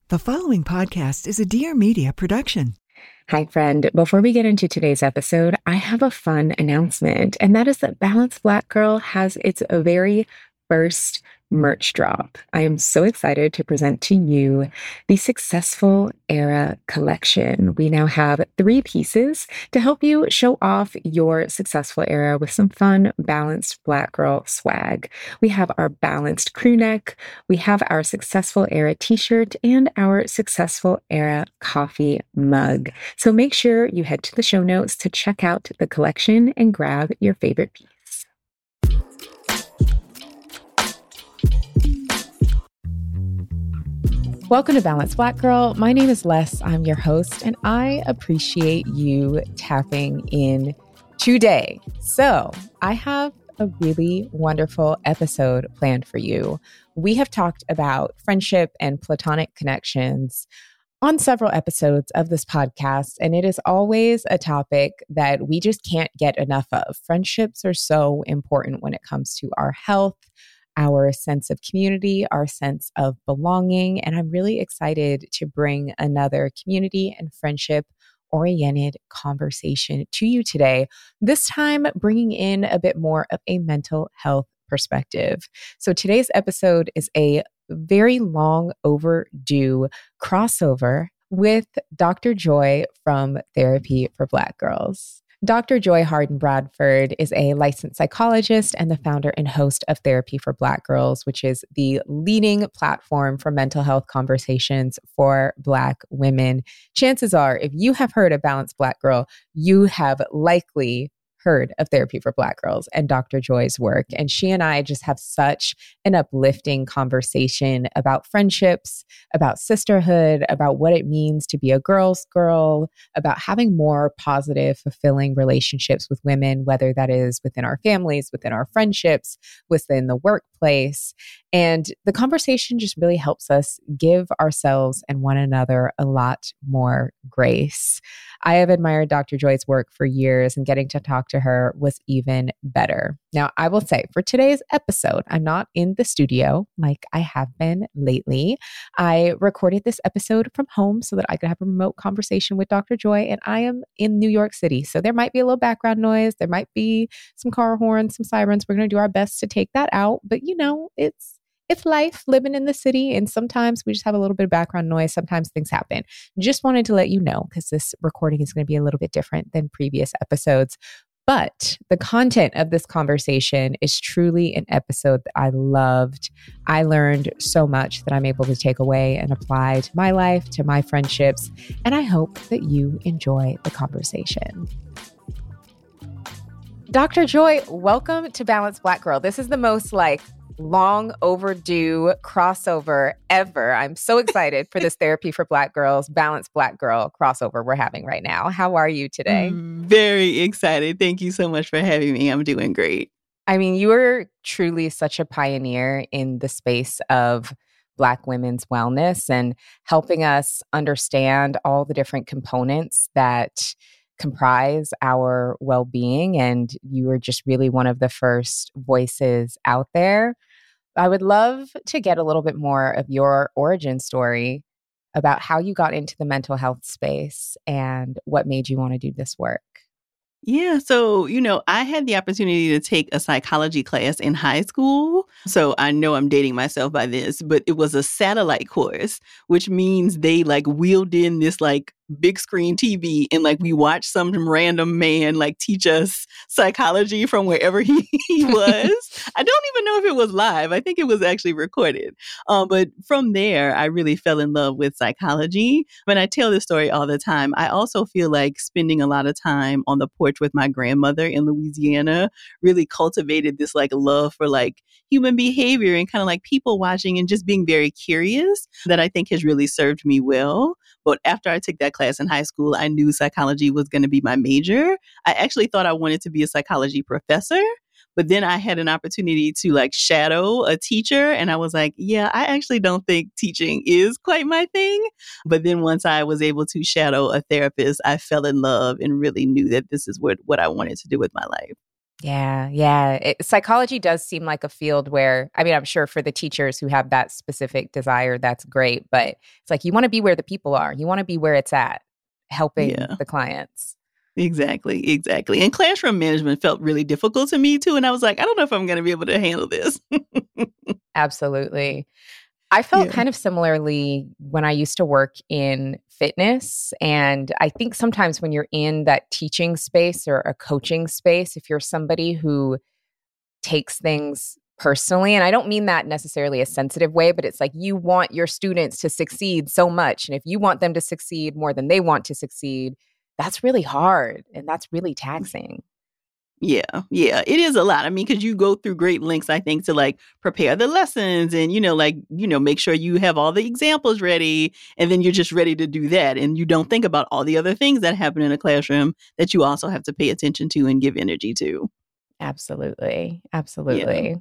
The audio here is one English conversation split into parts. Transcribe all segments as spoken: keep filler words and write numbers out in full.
The following podcast is a Dear Media production. Hi, friend. Before we get into today's episode, I have a fun announcement, and that is that Balanced Black Girl has its very first merch drop. I am so excited to present to you the Successful Era collection. We now have three pieces to help you show off your successful era with some fun, balanced Black girl swag. We have our balanced crew neck, we have our Successful Era t-shirt, and our Successful Era coffee mug. So make sure you head to the show notes to check out the collection and grab your favorite piece. Welcome to Balanced Black Girl. My name is Les. I'm your host, and I appreciate you tapping in today. So I have a really wonderful episode planned for you. We have talked about friendship and platonic connections on several episodes of this podcast, and it is always a topic that we just can't get enough of. Friendships are so important when it comes to our health, our sense of community, our sense of belonging. And I'm really excited to bring another community and friendship oriented conversation to you today. This time, bringing in a bit more of a mental health perspective. So today's episode is a very long overdue crossover with Doctor Joy from Therapy for Black Girls. Doctor Joy Harden Bradford is a licensed psychologist and the founder and host of Therapy for Black Girls, which is the leading platform for mental health conversations for Black women. Chances are, if you have heard of Balanced Black Girl, you have likely heard of Therapy for Black Girls and Doctor Joy's work. And she and I just have such an uplifting conversation about friendships, about sisterhood, about what it means to be a girl's girl, about having more positive, fulfilling relationships with women, whether that is within our families, within our friendships, within the workplace. And the conversation just really helps us give ourselves and one another a lot more grace. I have admired Doctor Joy's work for years, and getting to talk to her was even better. Now, I will say for today's episode, I'm not in the studio like I have been lately. I recorded this episode from home so that I could have a remote conversation with Doctor Joy, and I am in New York City. So there might be a little background noise. There might be some car horns, some sirens. We're going to do our best to take that out. But, you know, it's It's life living in the city, and sometimes we just have a little bit of background noise. Sometimes things happen. Just wanted to let you know, because this recording is going to be a little bit different than previous episodes. But the content of this conversation is truly an episode that I loved. I learned so much that I'm able to take away and apply to my life, to my friendships, and I hope that you enjoy the conversation. Doctor Joy, welcome to Balanced Black Girl. This is the most like long overdue crossover ever. I'm so excited for this Therapy for Black Girls, Balanced Black Girl crossover we're having right now. How are you today? Mm, very excited. Thank you so much for having me. I'm doing great. I mean, you are truly such a pioneer in the space of Black women's wellness and helping us understand all the different components that comprise our well-being. And you were just really one of the first voices out there. I would love to get a little bit more of your origin story about how you got into the mental health space and what made you want to do this work. Yeah. So, you know, I had the opportunity to take a psychology class in high school. So I know I'm dating myself by this, but it was a satellite course, which means they like wheeled in this like big screen T V and like we watched some random man like teach us psychology from wherever he, he was. I don't even know if it was live. I think it was actually recorded. Um, but from there, I really fell in love with psychology. When I tell this story all the time, I also feel like spending a lot of time on the porch with my grandmother in Louisiana really cultivated this like love for like human behavior and kind of like people watching and just being very curious that I think has really served me well. But after I took that class in high school, I knew psychology was going to be my major. I actually thought I wanted to be a psychology professor. But then I had an opportunity to like shadow a teacher. And I was like, yeah, I actually don't think teaching is quite my thing. But then once I was able to shadow a therapist, I fell in love and really knew that this is what, what I wanted to do with my life. Yeah, yeah. It, psychology does seem like a field where, I mean, I'm sure for the teachers who have that specific desire, that's great. But it's like you want to be where the people are. You want to be where it's at, helping Yeah. the clients. Exactly, exactly. And classroom management felt really difficult to me too. And I was like, I don't know if I'm going to be able to handle this. Absolutely. I felt Yeah. kind of similarly when I used to work in fitness. And I think sometimes when you're in that teaching space or a coaching space, if you're somebody who takes things personally, and I don't mean that necessarily a sensitive way, but it's like you want your students to succeed so much. And if you want them to succeed more than they want to succeed, that's really hard and that's really taxing. Yeah, yeah, it is a lot. I mean, because you go through great lengths, I think, to like prepare the lessons and, you know, like, you know, make sure you have all the examples ready. And then you're just ready to do that. And you don't think about all the other things that happen in a classroom that you also have to pay attention to and give energy to. Absolutely. Absolutely. Yeah.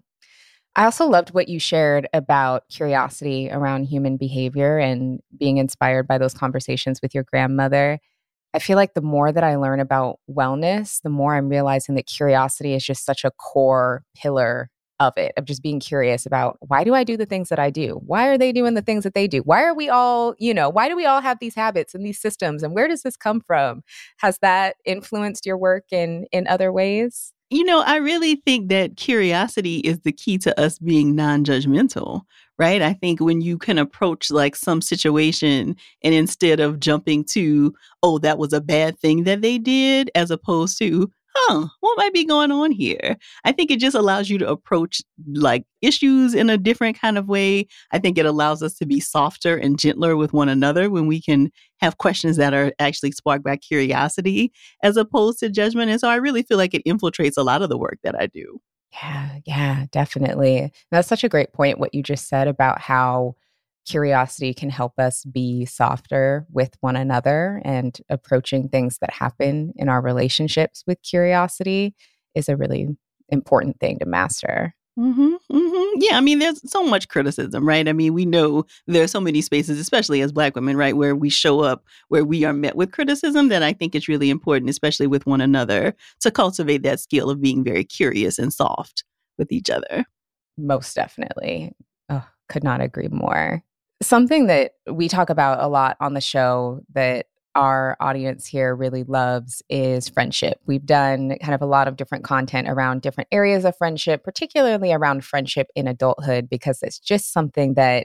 I also loved what you shared about curiosity around human behavior and being inspired by those conversations with your grandmother. I feel like the more that I learn about wellness, the more I'm realizing that curiosity is just such a core pillar of it, of just being curious about why do I do the things that I do? Why are they doing the things that they do? Why are we all, you know, why do we all have these habits and these systems? And where does this come from? Has that influenced your work in in other ways? You know, I really think that curiosity is the key to us being non-judgmental, right? I think when you can approach like some situation and instead of jumping to, oh, that was a bad thing that they did, as opposed to, huh, what might be going on here? I think it just allows you to approach like issues in a different kind of way. I think it allows us to be softer and gentler with one another when we can have questions that are actually sparked by curiosity as opposed to judgment. And so I really feel like it infiltrates a lot of the work that I do. Yeah, yeah, definitely. That's such a great point, what you just said about how curiosity can help us be softer with one another, and approaching things that happen in our relationships with curiosity is a really important thing to master. Mm-hmm, mm-hmm. Yeah, I mean, there's so much criticism, right? I mean, we know there are so many spaces, especially as Black women, right, where we show up, where we are met with criticism, that I think it's really important, especially with one another, to cultivate that skill of being very curious and soft with each other. Most definitely. Oh, could not agree more. Something that we talk about a lot on the show that our audience here really loves is friendship. We've done kind of a lot of different content around different areas of friendship, particularly around friendship in adulthood, because it's just something that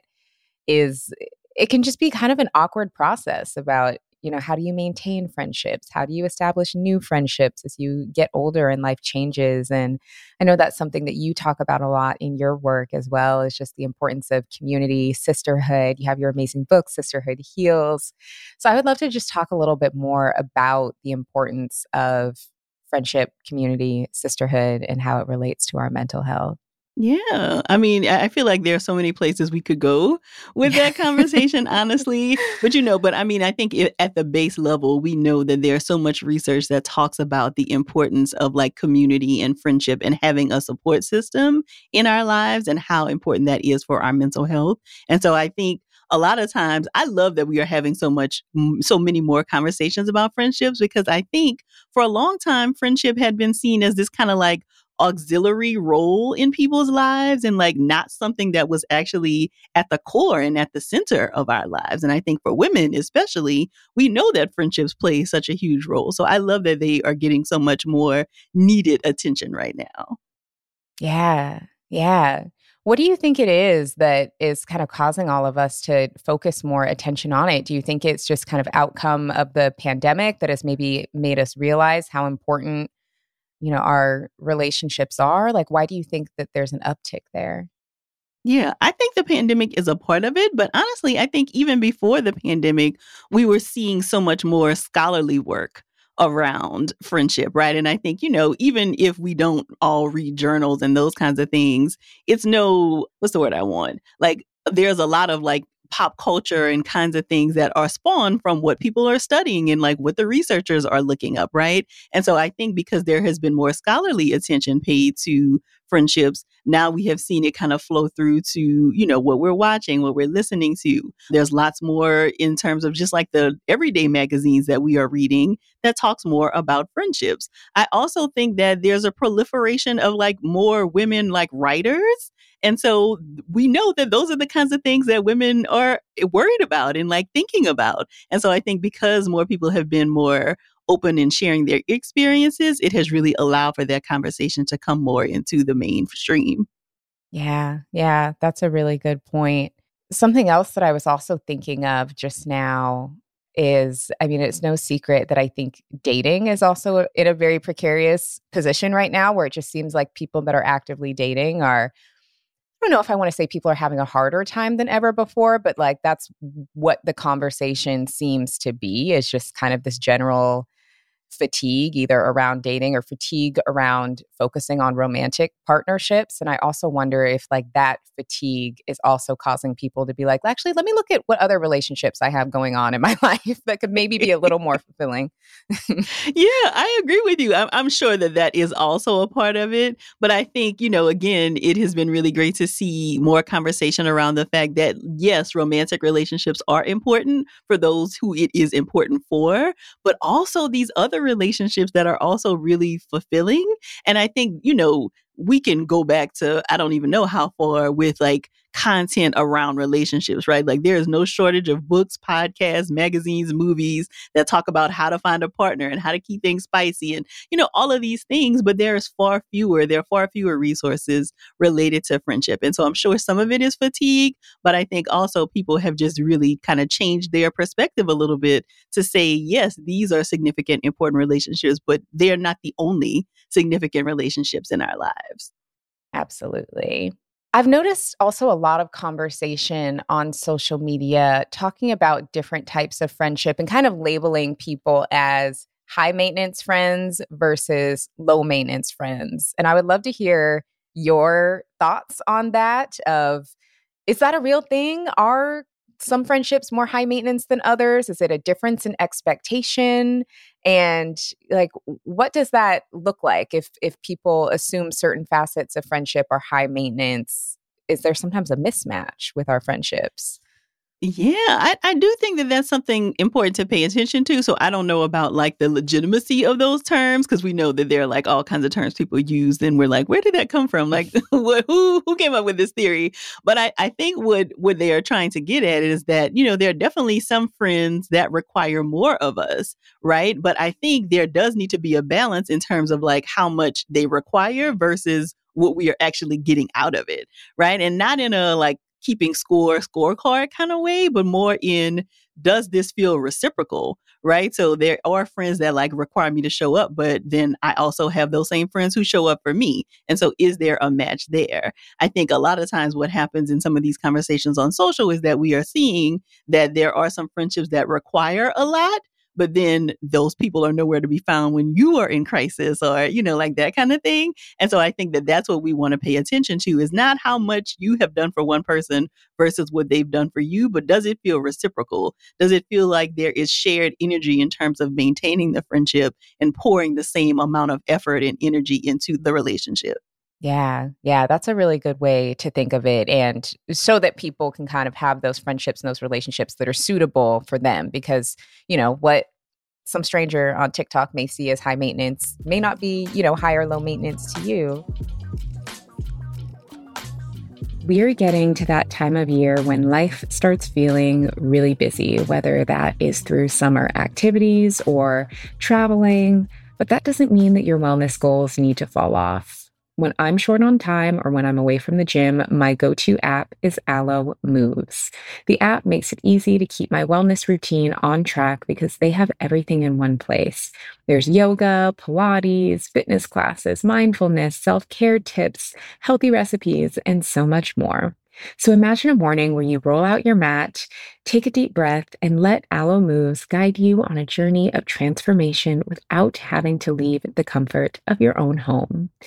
is, it can just be kind of an awkward process about, you know, how do you maintain friendships? How do you establish new friendships as you get older and life changes? And I know that's something that you talk about a lot in your work as well, is just the importance of community, sisterhood. You have your amazing book, Sisterhood Heals. So I would love to just talk a little bit more about the importance of friendship, community, sisterhood, and how it relates to our mental health. Yeah. I mean, I feel like there are so many places we could go with that conversation, honestly. But, you know, but I mean, I think it, at the base level, we know that there's so much research that talks about the importance of like community and friendship and having a support system in our lives and how important that is for our mental health. And so I think a lot of times I love that we are having so much, so many more conversations about friendships, because I think for a long time, friendship had been seen as this kind of like auxiliary role in people's lives and like not something that was actually at the core and at the center of our lives. And I think for women especially, we know that friendships play such a huge role. So I love that they are getting so much more needed attention right now. Yeah, yeah. What do you think it is that is kind of causing all of us to focus more attention on it? Do you think it's just kind of outcome of the pandemic that has maybe made us realize how important, you know, our relationships are? Like, why do you think that there's an uptick there? Yeah, I think the pandemic is a part of it. But honestly, I think even before the pandemic, we were seeing so much more scholarly work around friendship, right? And I think, you know, even if we don't all read journals and those kinds of things, it's no, what's the word I want? Like, there's a lot of like pop culture and kinds of things that are spawned from what people are studying and like what the researchers are looking up, right? And so I think because there has been more scholarly attention paid to friendships, now we have seen it kind of flow through to, you know, what we're watching, what we're listening to. There's lots more in terms of just like the everyday magazines that we are reading that talks more about friendships. I also think that there's a proliferation of like more women like writers. And so we know that those are the kinds of things that women are worried about and like thinking about. And so I think because more people have been more open in sharing their experiences, it has really allowed for that conversation to come more into the mainstream. Yeah, yeah, that's a really good point. Something else that I was also thinking of just now is, I mean, it's no secret that I think dating is also in a very precarious position right now, where it just seems like people that are actively dating are, I don't know if I want to say people are having a harder time than ever before, but like that's what the conversation seems to be, is just kind of this general fatigue either around dating or fatigue around focusing on romantic partnerships. And I also wonder if like that fatigue is also causing people to be like, actually, let me look at what other relationships I have going on in my life that could maybe be a little more fulfilling. Yeah, I agree with you. I'm, I'm sure that that is also a part of it. But I think, you know, again, it has been really great to see more conversation around the fact that, yes, romantic relationships are important for those who it is important for, but also these other relationships that are also really fulfilling. And I think, you know, we can go back to, I don't even know how far with like content around relationships, right? Like there is no shortage of books, podcasts, magazines, movies that talk about how to find a partner and how to keep things spicy and, you know, all of these things. But there is far fewer, there are far fewer resources related to friendship. And so I'm sure some of it is fatigue, but I think also people have just really kind of changed their perspective a little bit to say, yes, these are significant, important relationships, but they're not the only significant relationships in our lives. Absolutely. I've noticed also a lot of conversation on social media talking about different types of friendship and kind of labeling people as high maintenance friends versus low maintenance friends. And I would love to hear your thoughts on that of, is that a real thing? Are some friendships more high maintenance than others? Is it a difference in expectation? And like, what does that look like if if people assume certain facets of friendship are high maintenance? Is there sometimes a mismatch with our friendships? Yeah, I, I do think that that's something important to pay attention to. So I don't know about like the legitimacy of those terms, because we know that there are like all kinds of terms people use. And we're like, where did that come from? Like, what, who who came up with this theory? But I, I think what, what they are trying to get at is that, you know, there are definitely some friends that require more of us, right? But I think there does need to be a balance in terms of like how much they require versus what we are actually getting out of it, right? And not in a like, keeping score, scorecard kind of way, but more in, does this feel reciprocal, right? So there are friends that like require me to show up, but then I also have those same friends who show up for me. And so is there a match there? I think a lot of times what happens in some of these conversations on social is that we are seeing that there are some friendships that require a lot, but then those people are nowhere to be found when you are in crisis or, you know, like that kind of thing. And so I think that that's what we want to pay attention to, is not how much you have done for one person versus what they've done for you, but does it feel reciprocal? Does it feel like there is shared energy in terms of maintaining the friendship and pouring the same amount of effort and energy into the relationship? Yeah, yeah, that's a really good way to think of it. And so that people can kind of have those friendships and those relationships that are suitable for them. Because, you know, what some stranger on TikTok may see as high maintenance may not be, you know, high or low maintenance to you. We're getting to that time of year when life starts feeling really busy, whether that is through summer activities or traveling. But that doesn't mean that your wellness goals need to fall off. When I'm short on time or when I'm away from the gym, my go-to app is Alo Moves. The app makes it easy to keep my wellness routine on track because they have everything in one place. There's yoga, Pilates, fitness classes, mindfulness, self-care tips, healthy recipes, and so much more. So imagine a morning where you roll out your mat, take a deep breath, and let Alo Moves guide you on a journey of transformation without having to leave the comfort of your own home.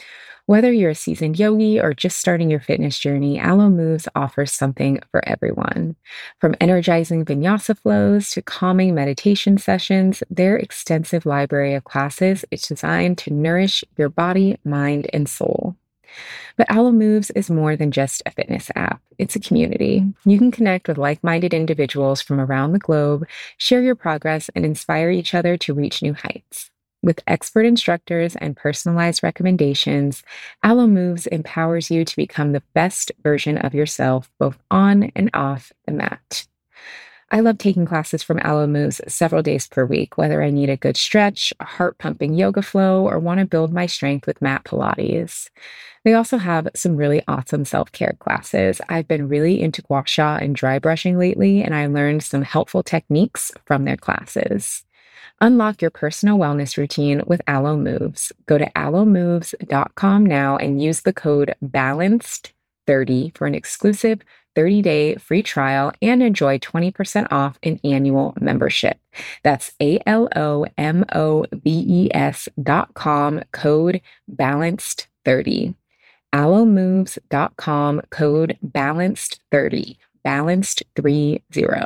Whether you're a seasoned yogi or just starting your fitness journey, Alo Moves offers something for everyone. From energizing vinyasa flows to calming meditation sessions, their extensive library of classes is designed to nourish your body, mind, and soul. But Alo Moves is more than just a fitness app. It's a community. You can connect with like-minded individuals from around the globe, share your progress, and inspire each other to reach new heights. With expert instructors and personalized recommendations, Alo Moves empowers you to become the best version of yourself, both on and off the mat. I love taking classes from Alo Moves several days per week, whether I need a good stretch, a heart-pumping yoga flow, or want to build my strength with mat Pilates. They also have some really awesome self-care classes. I've been really into gua sha and dry brushing lately, and I learned some helpful techniques from their classes. Unlock your personal wellness routine with Alo Moves. Go to alo moves dot com now and use the code balanced thirty for an exclusive thirty-day free trial and enjoy twenty percent off an annual membership. That's A L O M O V E S dot com, code balanced thirty. alo moves dot com, code balanced thirty. Balanced thirty.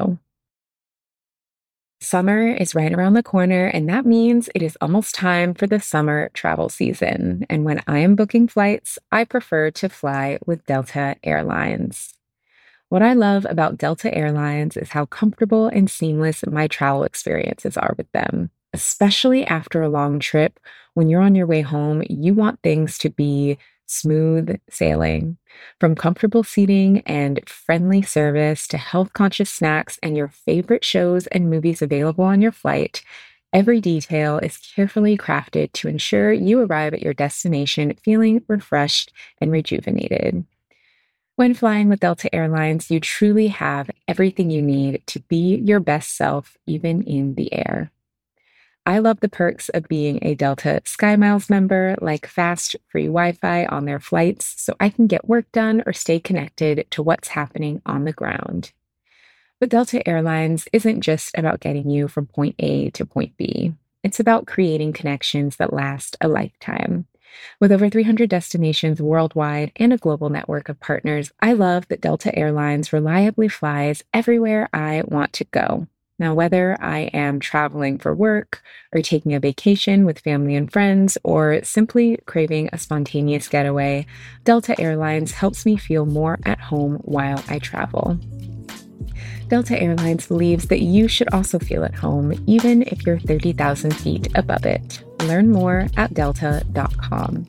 Summer is right around the corner, and that means it is almost time for the summer travel season. And when I am booking flights, I prefer to fly with Delta Airlines. What I love about Delta Airlines is how comfortable and seamless my travel experiences are with them. Especially after a long trip, when you're on your way home, you want things to be smooth sailing. From comfortable seating and friendly service to health-conscious snacks and your favorite shows and movies available on your flight, every detail is carefully crafted to ensure you arrive at your destination feeling refreshed and rejuvenated. When flying with Delta Airlines, you truly have everything you need to be your best self, even in the air. I love the perks of being a Delta SkyMiles member, like fast, free Wi-Fi on their flights, so I can get work done or stay connected to what's happening on the ground. But Delta Airlines isn't just about getting you from point A to point B. It's about creating connections that last a lifetime. With over three hundred destinations worldwide and a global network of partners, I love that Delta Airlines reliably flies everywhere I want to go. Now, whether I am traveling for work or taking a vacation with family and friends or simply craving a spontaneous getaway, Delta Airlines helps me feel more at home while I travel. Delta Airlines believes that you should also feel at home, even if you're thirty thousand feet above it. Learn more at delta dot com.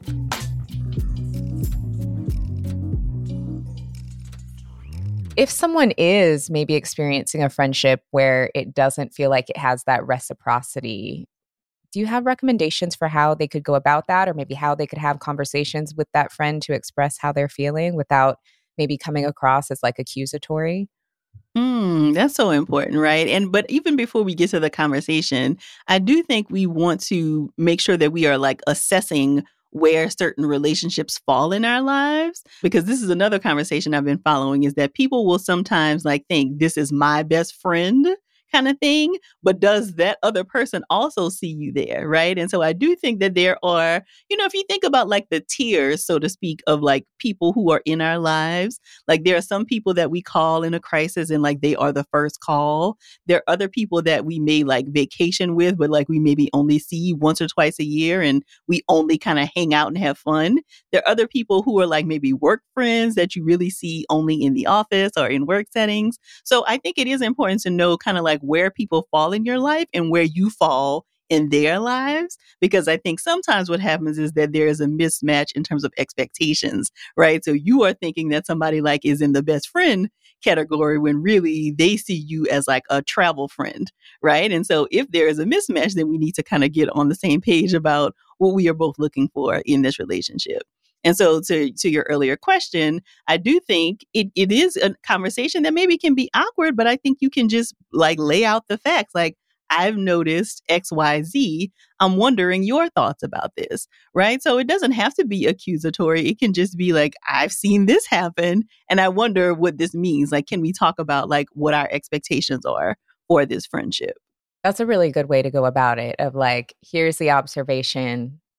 If someone is maybe experiencing a friendship where it doesn't feel like it has that reciprocity, do you have recommendations for how they could go about that, or maybe how they could have conversations with that friend to express how they're feeling without maybe coming across as like accusatory? Mm, that's so important, right? And but even before we get to the conversation, I do think we want to make sure that we are like assessing where certain relationships fall in our lives, because this is another conversation I've been following, is that people will sometimes like think this is my best friend kind of thing, but does that other person also see you there, right? And so I do think that there are, you know, if you think about like the tiers, so to speak, of like people who are in our lives, like there are some people that we call in a crisis and like they are the first call. There are other people that we may like vacation with, but like we maybe only see once or twice a year and we only kind of hang out and have fun. There are other people who are like maybe work friends that you really see only in the office or in work settings. So I think it is important to know kind of like where people fall in your life and where you fall in their lives, because I think sometimes what happens is that there is a mismatch in terms of expectations, right? So you are thinking that somebody like is in the best friend category when really they see you as like a travel friend, right? And so if there is a mismatch, then we need to kind of get on the same page about what we are both looking for in this relationship. And so to, to your earlier question, I do think it, it is a conversation that maybe can be awkward, but I think you can just like lay out the facts. Like, I've noticed X Y Z. I'm wondering your thoughts about this, right? So it doesn't have to be accusatory. It can just be like, I've seen this happen and I wonder what this means. Like, can we talk about like what our expectations are for this friendship? That's a really good way to go about it, of like, here's the observation.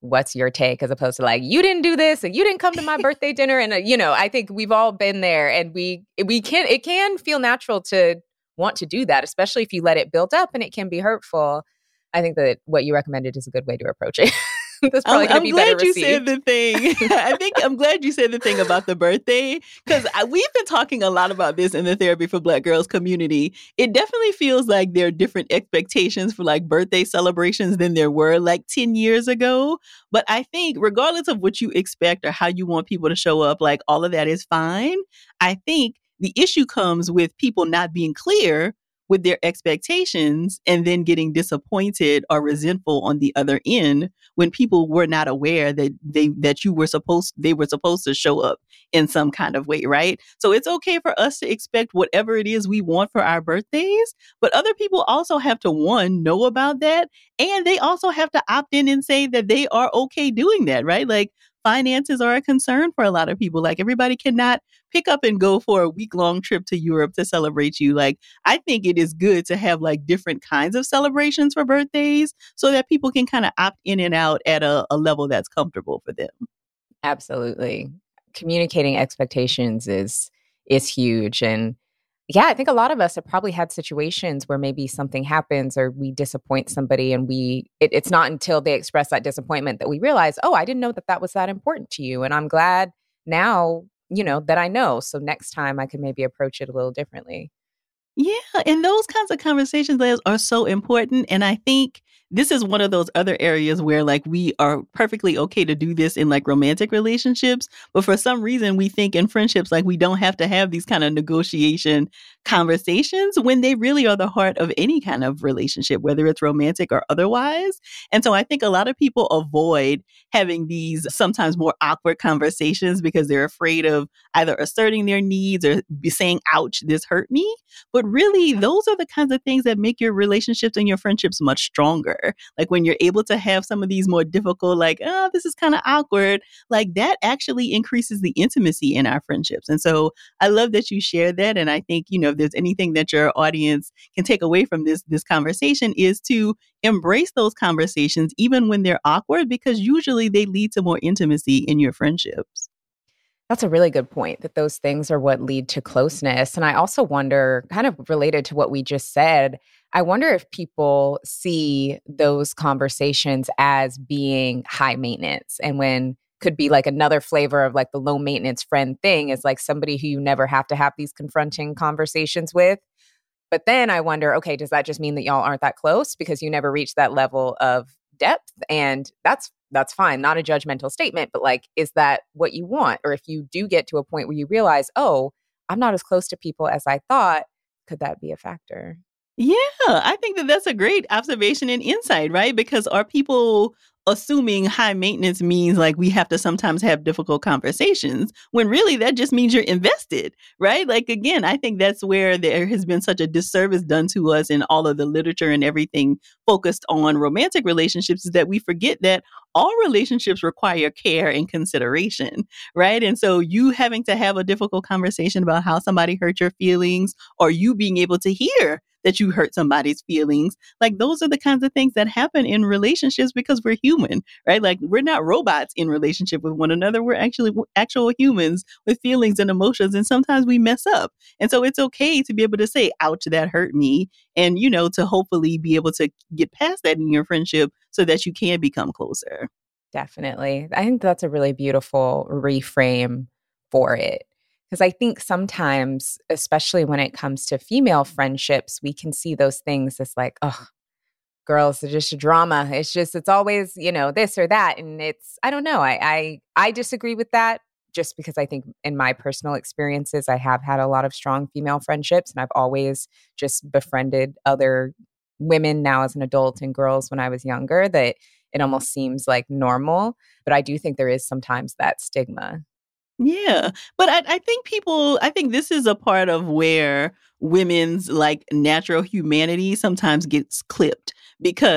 what's your take, as opposed to like, you didn't do this and you didn't come to my birthday dinner. And, uh, you know, I think we've all been there, and we, we can, it can feel natural to want to do that, especially if you let it build up, and it can be hurtful. I think that what you recommended is a good way to approach it. That's probably going to be better received. I'm glad you said the thing. I think I'm glad you said the thing about the birthday, because we've been talking a lot about this in the Therapy for Black Girls community. It definitely feels like there are different expectations for like birthday celebrations than there were like ten years ago. But I think regardless of what you expect or how you want people to show up, like all of that is fine. I think the issue comes with people not being clear with their expectations and then getting disappointed or resentful on the other end when people were not aware that they that you were supposed they were supposed to show up in some kind of way, right? So it's okay for us to expect whatever it is we want for our birthdays, but other people also have to, one, know about that, and they also have to opt in and say that they are okay doing that, right? Like, finances are a concern for a lot of people. Like, everybody cannot pick up and go for a week-long trip to Europe to celebrate you. Like, I think it is good to have like different kinds of celebrations for birthdays so that people can kind of opt in and out at a, a level that's comfortable for them. Absolutely. Communicating expectations is is huge. And yeah, I think a lot of us have probably had situations where maybe something happens or we disappoint somebody, and we it, it's not until they express that disappointment that we realize, oh, I didn't know that that was that important to you. And I'm glad now, you know, that I know. So next time I can maybe approach it a little differently. Yeah, and those kinds of conversations, Liz, are so important. And I think this is one of those other areas where like we are perfectly okay to do this in like romantic relationships. But for some reason, we think in friendships, like we don't have to have these kind of negotiation conversations when they really are the heart of any kind of relationship, whether it's romantic or otherwise. And so I think a lot of people avoid having these sometimes more awkward conversations because they're afraid of either asserting their needs or be saying, ouch, this hurt me. But really, those are the kinds of things that make your relationships and your friendships much stronger. Like when you're able to have some of these more difficult, like, oh, this is kind of awkward, like that actually increases the intimacy in our friendships. And so I love that you share that. And I think, you know, if there's anything that your audience can take away from this, this conversation is to embrace those conversations, even when they're awkward, because usually they lead to more intimacy in your friendships. That's a really good point, that those things are what lead to closeness. And I also wonder, kind of related to what we just said, I wonder if people see those conversations as being high maintenance, and when could be like another flavor of like the low maintenance friend thing is like somebody who you never have to have these confronting conversations with. But then I wonder, okay, does that just mean that y'all aren't that close because you never reached that level of depth? And that's that's fine, not a judgmental statement, but like, is that what you want? Or if you do get to a point where you realize, oh, I'm not as close to people as I thought, could that be a factor? Yeah, I think that that's a great observation and insight, right? Because are people assuming high maintenance means like we have to sometimes have difficult conversations, when really that just means you're invested, right? Like, again, I think that's where there has been such a disservice done to us in all of the literature and everything focused on romantic relationships, is that we forget that all relationships require care and consideration, right? And so you having to have a difficult conversation about how somebody hurt your feelings, or you being able to hear that you hurt somebody's feelings, like those are the kinds of things that happen in relationships because we're human, right? Like we're not robots in relationship with one another. We're actually actual humans with feelings and emotions. And sometimes we mess up. And so it's okay to be able to say, ouch, that hurt me. And, you know, to hopefully be able to get past that in your friendship so that you can become closer. Definitely. I think that's a really beautiful reframe for it. Because I think sometimes, especially when it comes to female friendships, we can see those things as like, oh, girls are just a drama. It's just, it's always, you know, this or that. And it's, I don't know. I, I, I disagree with that, just because I think in my personal experiences, I have had a lot of strong female friendships, and I've always just befriended other women now as an adult and girls when I was younger, that it almost seems like normal. But I do think there is sometimes that stigma. Yeah. But I, I think people, I think this is a part of where women's like natural humanity sometimes gets clipped, because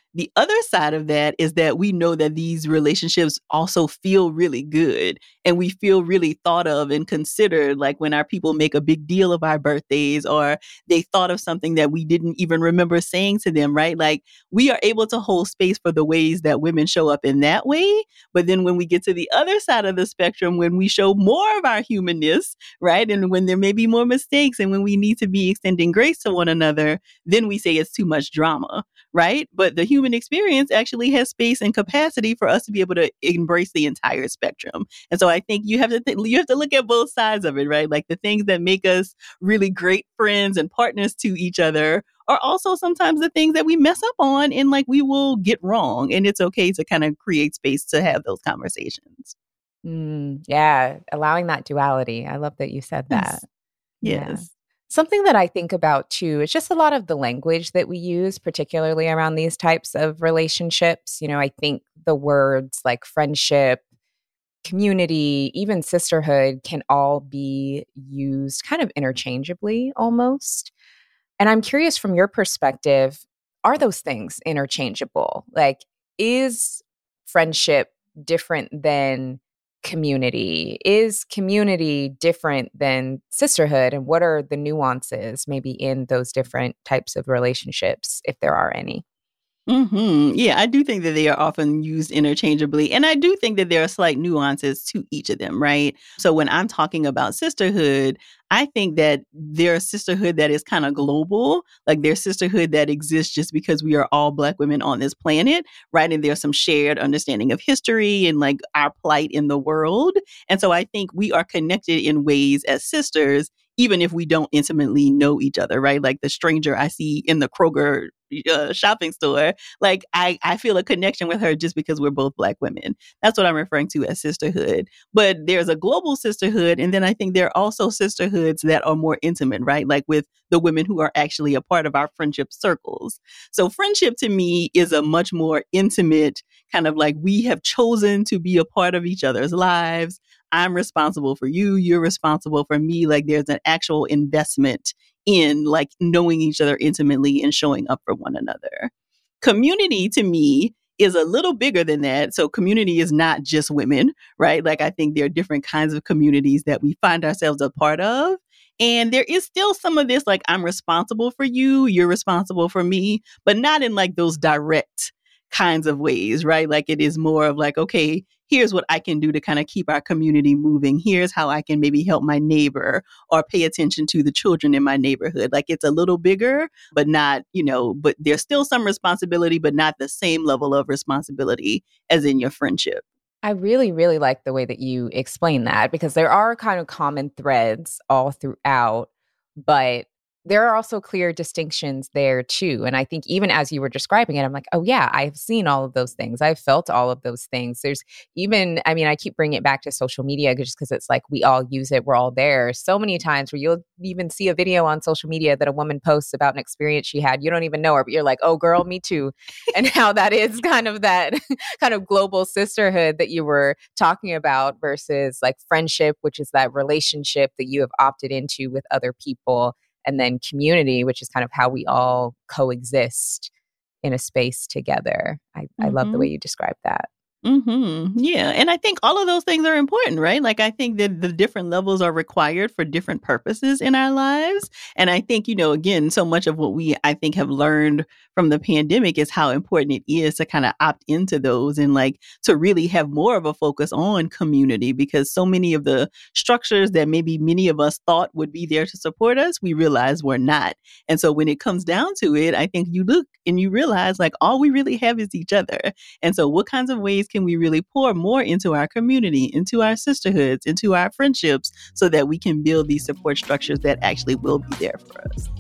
The other side of that is that we know that these relationships also feel really good and we feel really thought of and considered, like when our people make a big deal of our birthdays or they thought of something that we didn't even remember saying to them, right? Like we are able to hold space for the ways that women show up in that way. But then when we get to the other side of the spectrum, when we show more of our humanness, right? And when there may be more mistakes and when we need to be extending grace to one another, then we say it's too much drama, right? But the human experience actually has space and capacity for us to be able to embrace the entire spectrum. And so I think you have to th- you have to look at both sides of it, right? Like the things that make us really great friends and partners to each other are also sometimes the things that we mess up on and like we will get wrong. And it's okay to kind of create space to have those conversations. Mm, yeah, allowing that duality. I love that you said that. Yes. Yeah. Something that I think about too is just a lot of the language that we use, particularly around these types of relationships. You know, I think the words like friendship, community, even sisterhood can all be used kind of interchangeably almost. And I'm curious from your perspective, are those things interchangeable? Like, is friendship different than community? Is community different than sisterhood? And what are the nuances maybe in those different types of relationships, if there are any? Mm-hmm. Yeah, I do think that they are often used interchangeably. And I do think that there are slight nuances to each of them, right? So when I'm talking about sisterhood, I think that there's sisterhood that is kind of global, like there's sisterhood that exists just because we are all Black women on this planet, right? And there's some shared understanding of history and like our plight in the world. And so I think we are connected in ways as sisters, even if we don't intimately know each other, right? Like the stranger I see in the Kroger uh, shopping store, like I, I feel a connection with her just because we're both Black women. That's what I'm referring to as sisterhood. But there's a global sisterhood. And then I think there are also sisterhoods that are more intimate, right? Like with the women who are actually a part of our friendship circles. So friendship to me is a much more intimate kind of like we have chosen to be a part of each other's lives. I'm responsible for you. You're responsible for me. Like there's an actual investment in like knowing each other intimately and showing up for one another. Community to me is a little bigger than that. So community is not just women, right? Like I think there are different kinds of communities that we find ourselves a part of. And there is still some of this, like I'm responsible for you, you're responsible for me, but not in like those direct kinds of ways, right? Like it is more of like, okay, here's what I can do to kind of keep our community moving. Here's how I can maybe help my neighbor or pay attention to the children in my neighborhood. Like it's a little bigger, but not, you know, but there's still some responsibility, but not the same level of responsibility as in your friendship. I really, really like the way that you explain that because there are kind of common threads all throughout, but there are also clear distinctions there too. And I think even as you were describing it, I'm like, oh yeah, I've seen all of those things. I've felt all of those things. There's even, I mean, I keep bringing it back to social media just because it's like we all use it. We're all there. So many times where you'll even see a video on social media that a woman posts about an experience she had. You don't even know her, but you're like, oh girl, me too. And how that is kind of that kind of global sisterhood that you were talking about versus like friendship, which is that relationship that you have opted into with other people. And then community, which is kind of how we all coexist in a space together. I, mm-hmm. I love the way you describe that. Mm-hmm. Yeah. And I think all of those things are important, right? Like, I think that the different levels are required for different purposes in our lives. And I think, you know, again, so much of what we, I think, have learned from the pandemic is how important it is to kind of opt into those and like to really have more of a focus on community, because so many of the structures that maybe many of us thought would be there to support us, we realize were not. And so when it comes down to it, I think you look and you realize like all we really have is each other. And so what kinds of ways can we really pour more into our community, into our sisterhoods, into our friendships, so that we can build these support structures that actually will be there for us?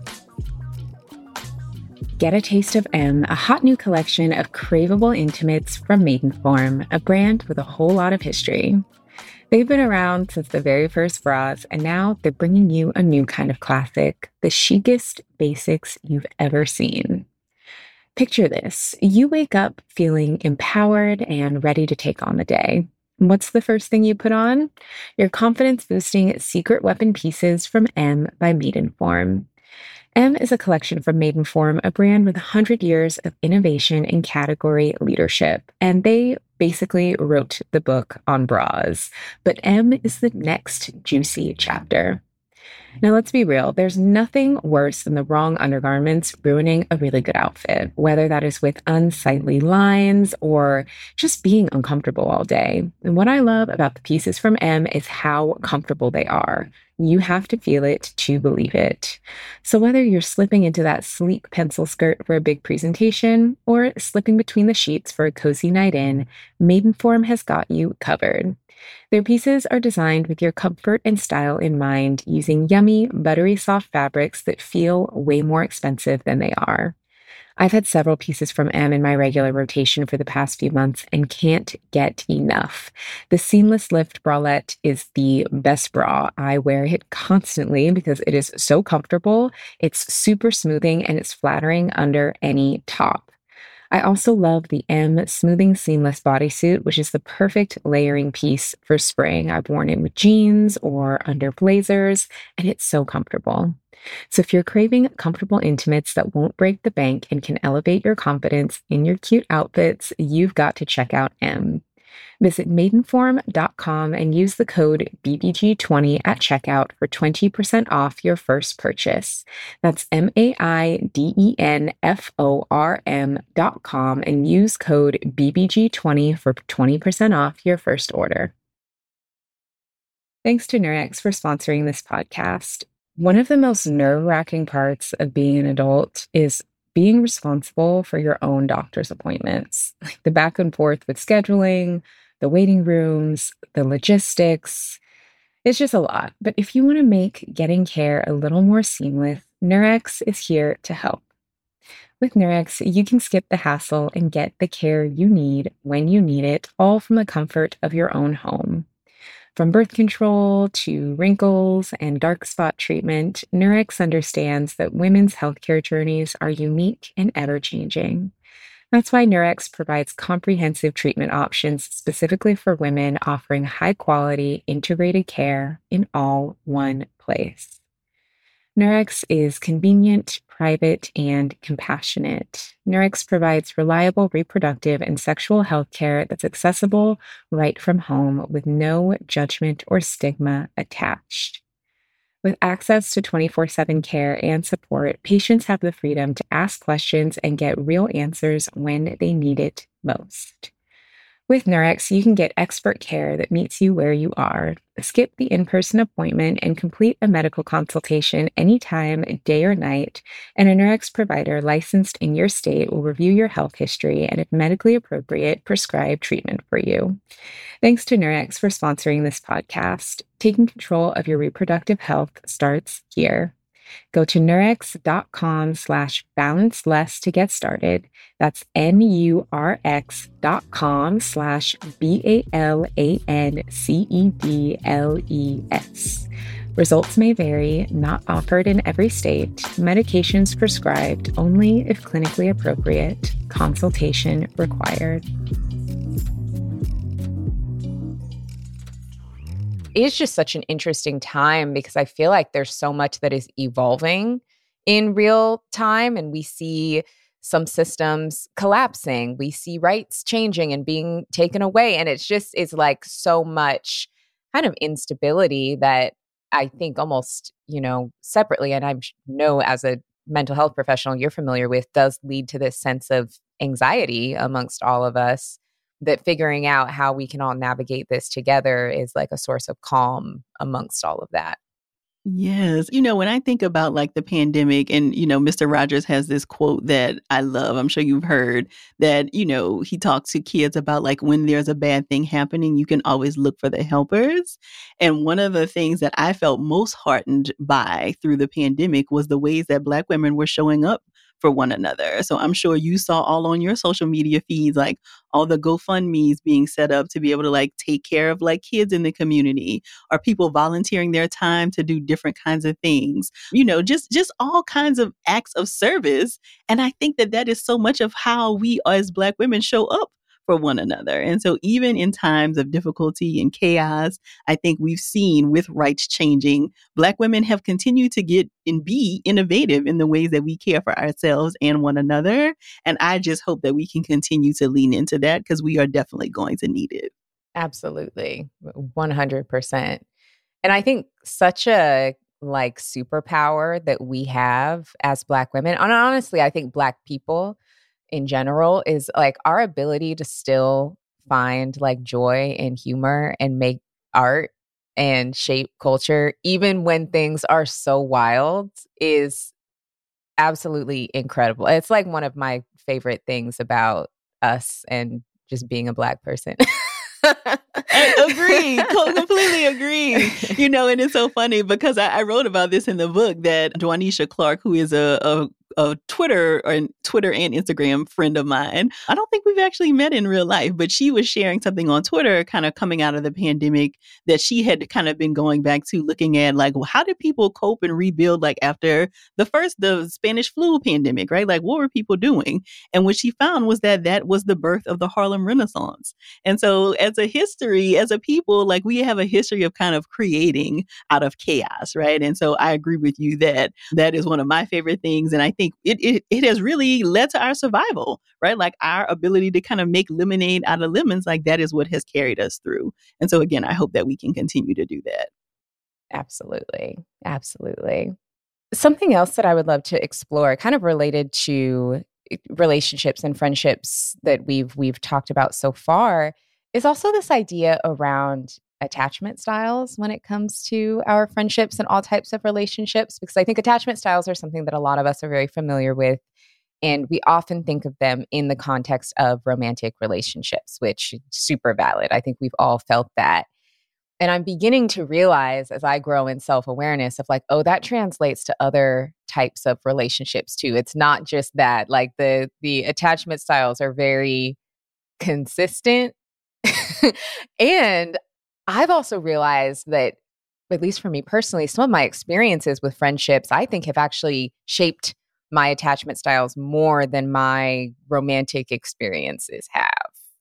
Get a taste of M, a hot new collection of craveable intimates from Maidenform, a brand with a whole lot of history. They've been around since the very first bras, and now they're bringing you a new kind of classic, the chicest basics you've ever seen. Picture this. You wake up feeling empowered and ready to take on the day. What's the first thing you put on? Your confidence-boosting secret weapon pieces from M by Maidenform. M is a collection from Maidenform, a brand with one hundred years of innovation and category leadership. And they basically wrote the book on bras. But M is the next juicy chapter. Now, let's be real. There's nothing worse than the wrong undergarments ruining a really good outfit, whether that is with unsightly lines or just being uncomfortable all day. And what I love about the pieces from M is how comfortable they are. You have to feel it to believe it. So whether you're slipping into that sleek pencil skirt for a big presentation or slipping between the sheets for a cozy night in, Maidenform has got you covered. Their pieces are designed with your comfort and style in mind, using yummy, buttery soft fabrics that feel way more expensive than they are. I've had several pieces from M in my regular rotation for the past few months and can't get enough. The seamless lift bralette is the best bra. I wear it constantly because it is so comfortable, it's super smoothing, and it's flattering under any top. I also love the M Smoothing Seamless Bodysuit, which is the perfect layering piece for spring. I've worn it with jeans or under blazers, and it's so comfortable. So if you're craving comfortable intimates that won't break the bank and can elevate your confidence in your cute outfits, you've got to check out M. Visit maidenform dot com and use the code B B G twenty at checkout for twenty percent off your first purchase. That's M A I D E N F O R M dot com and use code B B G twenty for twenty percent off your first order. Thanks to Nurx for sponsoring this podcast. One of the most nerve-wracking parts of being an adult is being responsible for your own doctor's appointments. Like the back and forth with scheduling, the waiting rooms, the logistics. It's just a lot. But if you want to make getting care a little more seamless, Nurx is here to help. With Nurx, you can skip the hassle and get the care you need when you need it, all from the comfort of your own home. From birth control to wrinkles and dark spot treatment, Nurx understands that women's healthcare journeys are unique and ever-changing. That's why Nurx provides comprehensive treatment options specifically for women, offering high-quality, integrated care in all one place. Nurx is convenient, private, and compassionate. Nurx provides reliable reproductive and sexual health care that's accessible right from home with no judgment or stigma attached. With access to twenty-four seven care and support, patients have the freedom to ask questions and get real answers when they need it most. With Nurx, you can get expert care that meets you where you are, skip the in-person appointment, and complete a medical consultation anytime, day or night, and a Nurx provider licensed in your state will review your health history and, if medically appropriate, prescribe treatment for you. Thanks to Nurx for sponsoring this podcast. Taking control of your reproductive health starts here. Go to nurx dot com slash balance less to get started. That's N-U-R-X dot com slash B-A-L-A-N-C-E-D-L-E-S. Results may vary, not offered in every state. Medications prescribed only if clinically appropriate. Consultation required. It's just such an interesting time because I feel like there's so much that is evolving in real time, and we see some systems collapsing. We see rights changing and being taken away. And it's just, it's like so much kind of instability that I think almost, you know, separately, and I know as a mental health professional you're familiar with, does lead to this sense of anxiety amongst all of us, that figuring out how we can all navigate this together is like a source of calm amongst all of that. Yes. You know, when I think about like the pandemic and, you know, Mister Rogers has this quote that I love. I'm sure you've heard that, you know, he talks to kids about like when there's a bad thing happening, you can always look for the helpers. And one of the things that I felt most heartened by through the pandemic was the ways that Black women were showing up for one another. So I'm sure you saw all on your social media feeds, like all the GoFundMe's being set up to be able to like take care of like kids in the community, or people volunteering their time to do different kinds of things, you know, just, just all kinds of acts of service. And I think that that is so much of how we as Black women show up for one another. And so even in times of difficulty and chaos, I think we've seen with rights changing, Black women have continued to get and be innovative in the ways that we care for ourselves and one another. And I just hope that we can continue to lean into that because we are definitely going to need it. Absolutely. one hundred percent. And I think such a like superpower that we have as Black women, and honestly, I think Black people in general, is like our ability to still find like joy and humor and make art and shape culture, even when things are so wild, is absolutely incredible. It's like one of my favorite things about us and just being a Black person. Agree. Completely agree. You know, and it's so funny because I, I wrote about this in the book that Dwanisha Clark, who is a, a a Twitter or Twitter and Instagram friend of mine. I don't think we've actually met in real life, but she was sharing something on Twitter kind of coming out of the pandemic that she had kind of been going back to looking at like, well, how did people cope and rebuild like after the first, the Spanish flu pandemic, right? Like what were people doing? And what she found was that that was the birth of the Harlem Renaissance. And so as a history, as a people, like we have a history of kind of creating out of chaos, right? And so I agree with you that that is one of my favorite things. And I think It, it it has really led to our survival, right? Like our ability to kind of make lemonade out of lemons, like that is what has carried us through. And so again, I hope that we can continue to do that. Absolutely. Absolutely. Something else that I would love to explore, kind of related to relationships and friendships that we've we've talked about so far, is also this idea around attachment styles when it comes to our friendships and all types of relationships, because I think attachment styles are something that a lot of us are very familiar with. And we often think of them in the context of romantic relationships, which is super valid. I think we've all felt that. And I'm beginning to realize as I grow in self-awareness of like, oh, that translates to other types of relationships too. It's not just that, like the the attachment styles are very consistent. And I've also realized that, at least for me personally, some of my experiences with friendships, I think have actually shaped my attachment styles more than my romantic experiences have.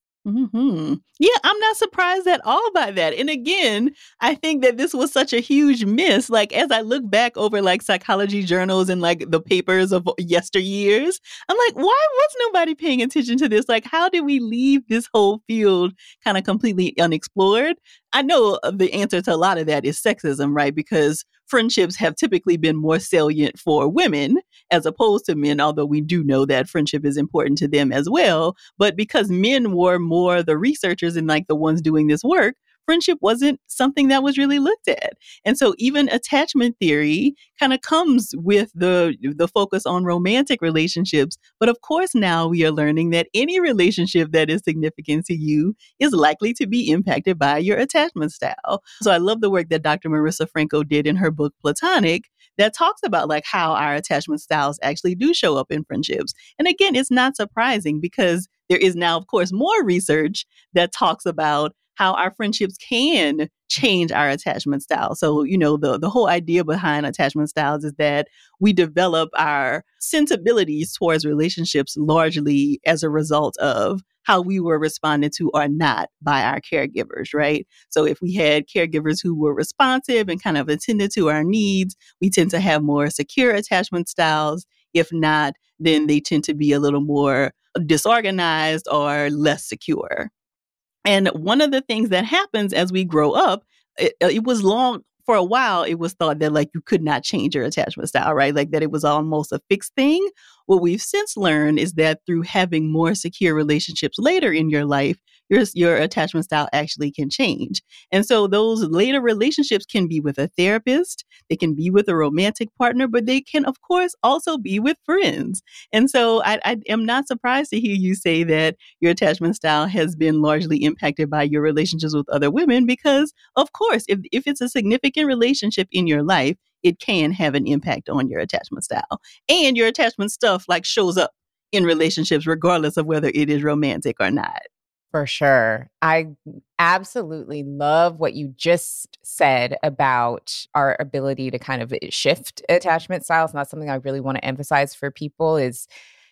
Mm-hmm. Yeah, I'm not surprised at all by that. And again, I think that this was such a huge miss. Like, as I look back over like psychology journals and like the papers of yesteryears, I'm like, why was nobody paying attention to this? Like, how did we leave this whole field kind of completely unexplored? I know the answer to a lot of that is sexism, right? Because friendships have typically been more salient for women as opposed to men, although we do know that friendship is important to them as well. But because men were more the researchers and like the ones doing this work, friendship wasn't something that was really looked at. And so even attachment theory kind of comes with the the focus on romantic relationships. But of course, now we are learning that any relationship that is significant to you is likely to be impacted by your attachment style. So I love the work that Doctor Marissa Franco did in her book, Platonic, that talks about like how our attachment styles actually do show up in friendships. And again, it's not surprising because there is now, of course, more research that talks about how our friendships can change our attachment style. So, you know, the, the whole idea behind attachment styles is that we develop our sensibilities towards relationships largely as a result of how we were responded to or not by our caregivers, right? So if we had caregivers who were responsive and kind of attended to our needs, we tend to have more secure attachment styles. If not, then they tend to be a little more disorganized or less secure. And one of the things that happens as we grow up, it, it was long, for a while, it was thought that like you could not change your attachment style, right? Like that it was almost a fixed thing. What we've since learned is that through having more secure relationships later in your life, your, your attachment style actually can change. And so those later relationships can be with a therapist, they can be with a romantic partner, but they can, of course, also be with friends. And so I, I am not surprised to hear you say that your attachment style has been largely impacted by your relationships with other women, because, of course, if, if it's a significant relationship in your life, it can have an impact on your attachment style. And your attachment stuff like shows up in relationships regardless of whether it is romantic or not. For sure. I absolutely love what you just said about our ability to kind of shift attachment styles. And that's something I really want to emphasize for people is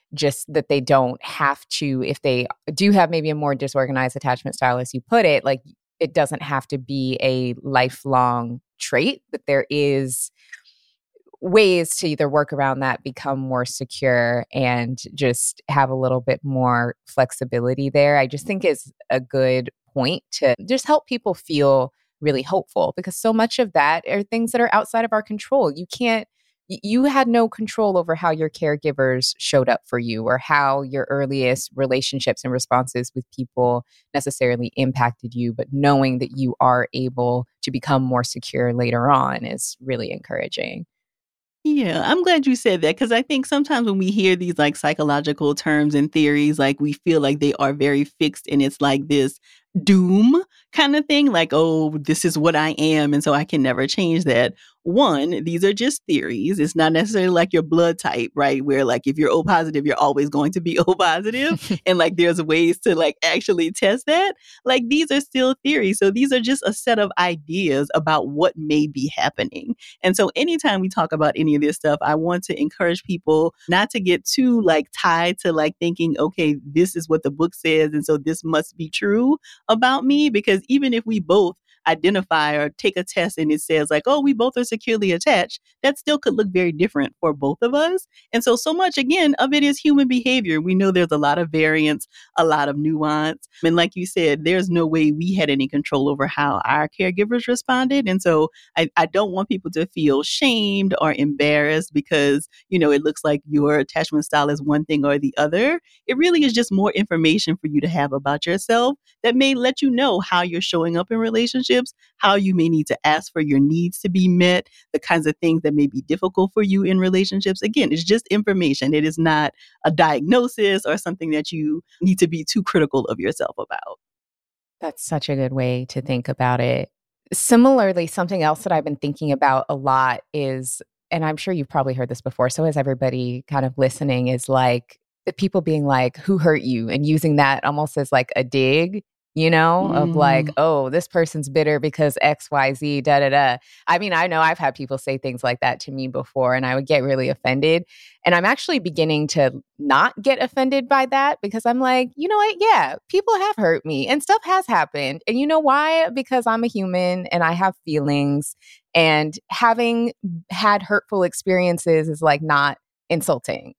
just that they don't have to, if they do have maybe a more disorganized attachment style, as you put it, like it doesn't have to be a lifelong trait, that there is ways to either work around that, become more secure, and just have a little bit more flexibility there. I just think is a good point to just help people feel really hopeful, because so much of that are things that are outside of our control. You can't, you had no control over how your caregivers showed up for you or how your earliest relationships and responses with people necessarily impacted you. But knowing that you are able to become more secure later on is really encouraging. Yeah, I'm glad you said that, because I think sometimes when we hear these like psychological terms and theories, like we feel like they are very fixed, and it's like this doom kind of thing, like, oh, this is what I am, and so I can never change that. One, these are just theories. It's not necessarily like your blood type, right? Where like if you're O positive, you're always going to be O positive. And like there's ways to like actually test that. Like these are still theories. So these are just a set of ideas about what may be happening. And so anytime we talk about any of this stuff, I want to encourage people not to get too like tied to like thinking, okay, this is what the book says, and so this must be true about me. Because even if we both identify or take a test and it says like, oh, we both are securely attached, that still could look very different for both of us. And so, so much, again, of it is human behavior. We know there's a lot of variance, a lot of nuance. And like you said, there's no way we had any control over how our caregivers responded. And so I, I don't want people to feel shamed or embarrassed because, you know, it looks like your attachment style is one thing or the other. It really is just more information for you to have about yourself that may let you know how you're showing up in relationships, how you may need to ask for your needs to be met, the kinds of things that may be difficult for you in relationships. Again, it's just information. It is not a diagnosis or something that you need to be too critical of yourself about. That's such a good way to think about it. Similarly, something else that I've been thinking about a lot is, and I'm sure you've probably heard this before, so is everybody kind of listening, is like the people being like, who hurt you? And using that almost as like a dig, you know, of like, oh, this person's bitter because X, Y, Z, da, da, da. I mean, I know I've had people say things like that to me before, and I would get really offended. And I'm actually beginning to not get offended by that, because I'm like, you know what? Yeah, people have hurt me and stuff has happened. And you know why? Because I'm a human and I have feelings, and having had hurtful experiences is like not insulting.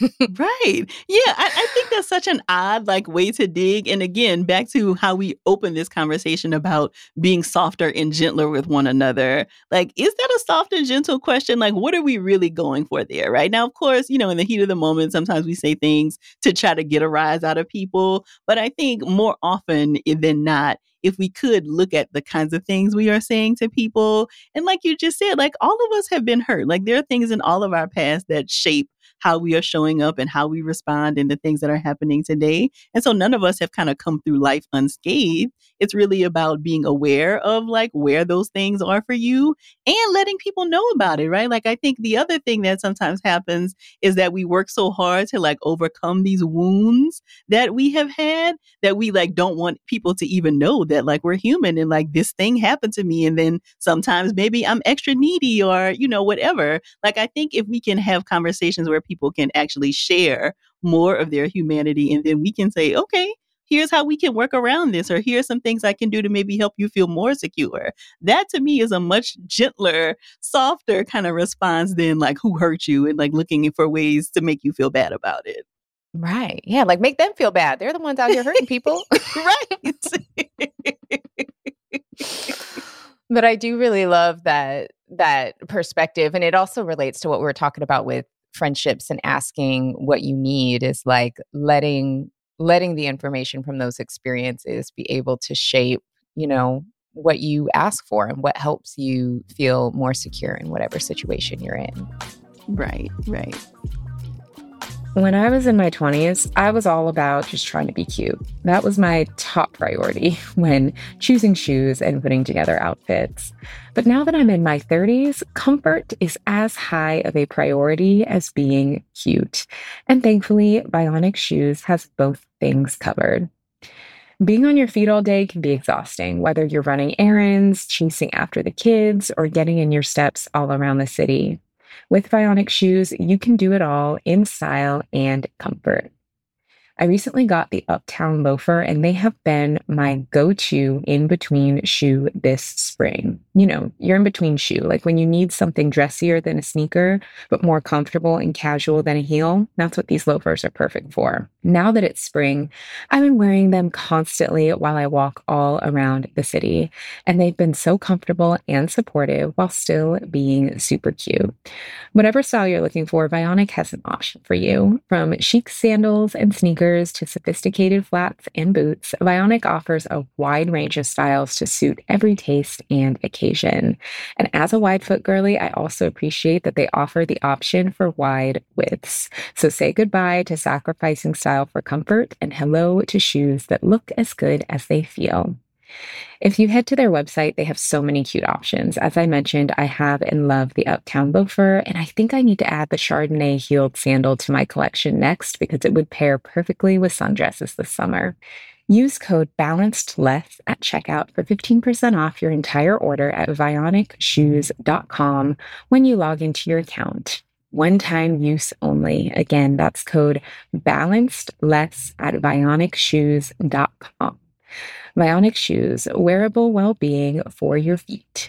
Right. Yeah, I, I think that's such an odd like way to dig. And again, back to how we opened this conversation about being softer and gentler with one another. Like, is that a soft and gentle question? Like, what are we really going for there? Right now, of course, you know, in the heat of the moment, sometimes we say things to try to get a rise out of people. But I think more often than not, if we could look at the kinds of things we are saying to people, and like you just said, like all of us have been hurt. Like there are things in all of our past that shape how we are showing up and how we respond and the things that are happening today. And so none of us have kind of come through life unscathed. It's really about being aware of like where those things are for you and letting people know about it, right? Like I think the other thing that sometimes happens is that we work so hard to like overcome these wounds that we have had that we like don't want people to even know that like we're human and like this thing happened to me. And then sometimes maybe I'm extra needy or, you know, whatever. Like I think if we can have conversations where people can actually share more of their humanity, and then we can say, okay, here's how we can work around this, or here's some things I can do to maybe help you feel more secure. That to me is a much gentler, softer kind of response than like who hurt you and like looking for ways to make you feel bad about it. Right. Yeah. Like make them feel bad. They're the ones out here hurting people. Right. But I do really love that that perspective. And it also relates to what we were talking about with friendships and asking what you need, is like letting letting the information from those experiences be able to shape, you know, what you ask for and what helps you feel more secure in whatever situation you're in. Right, right. When I was in my twenties, I was all about just trying to be cute. That was my top priority when choosing shoes and putting together outfits. But now that I'm in my thirties, comfort is as high of a priority as being cute. And thankfully, Bionic Shoes has both things covered. Being on your feet all day can be exhausting, whether you're running errands, chasing after the kids, or getting in your steps all around the city. With Vionic shoes, you can do it all in style and comfort. I recently got the Uptown Loafer, and they have been my go-to in-between shoe this spring. You know, your in-between shoe, like when you need something dressier than a sneaker, but more comfortable and casual than a heel. That's what these loafers are perfect for. Now that it's spring, I've been wearing them constantly while I walk all around the city, and they've been so comfortable and supportive while still being super cute. Whatever style you're looking for, Vionic has an option for you. From chic sandals and sneakers to sophisticated flats and boots, Vionic offers a wide range of styles to suit every taste and occasion. And as a wide foot girly, I also appreciate that they offer the option for wide widths. So say goodbye to sacrificing style for comfort and hello to shoes that look as good as they feel. If you head to their website, they have so many cute options. As I mentioned, I have and love the Uptown Loafer, and I think I need to add the Chardonnay heeled sandal to my collection next because it would pair perfectly with sundresses this summer. Use code BALANCEDLESS at checkout for fifteen percent off your entire order at vionic shoes dot com when you log into your account. One-time use only. Again, that's code BALANCEDLESS at vionic shoes dot com. Vionic shoes, wearable well-being for your feet.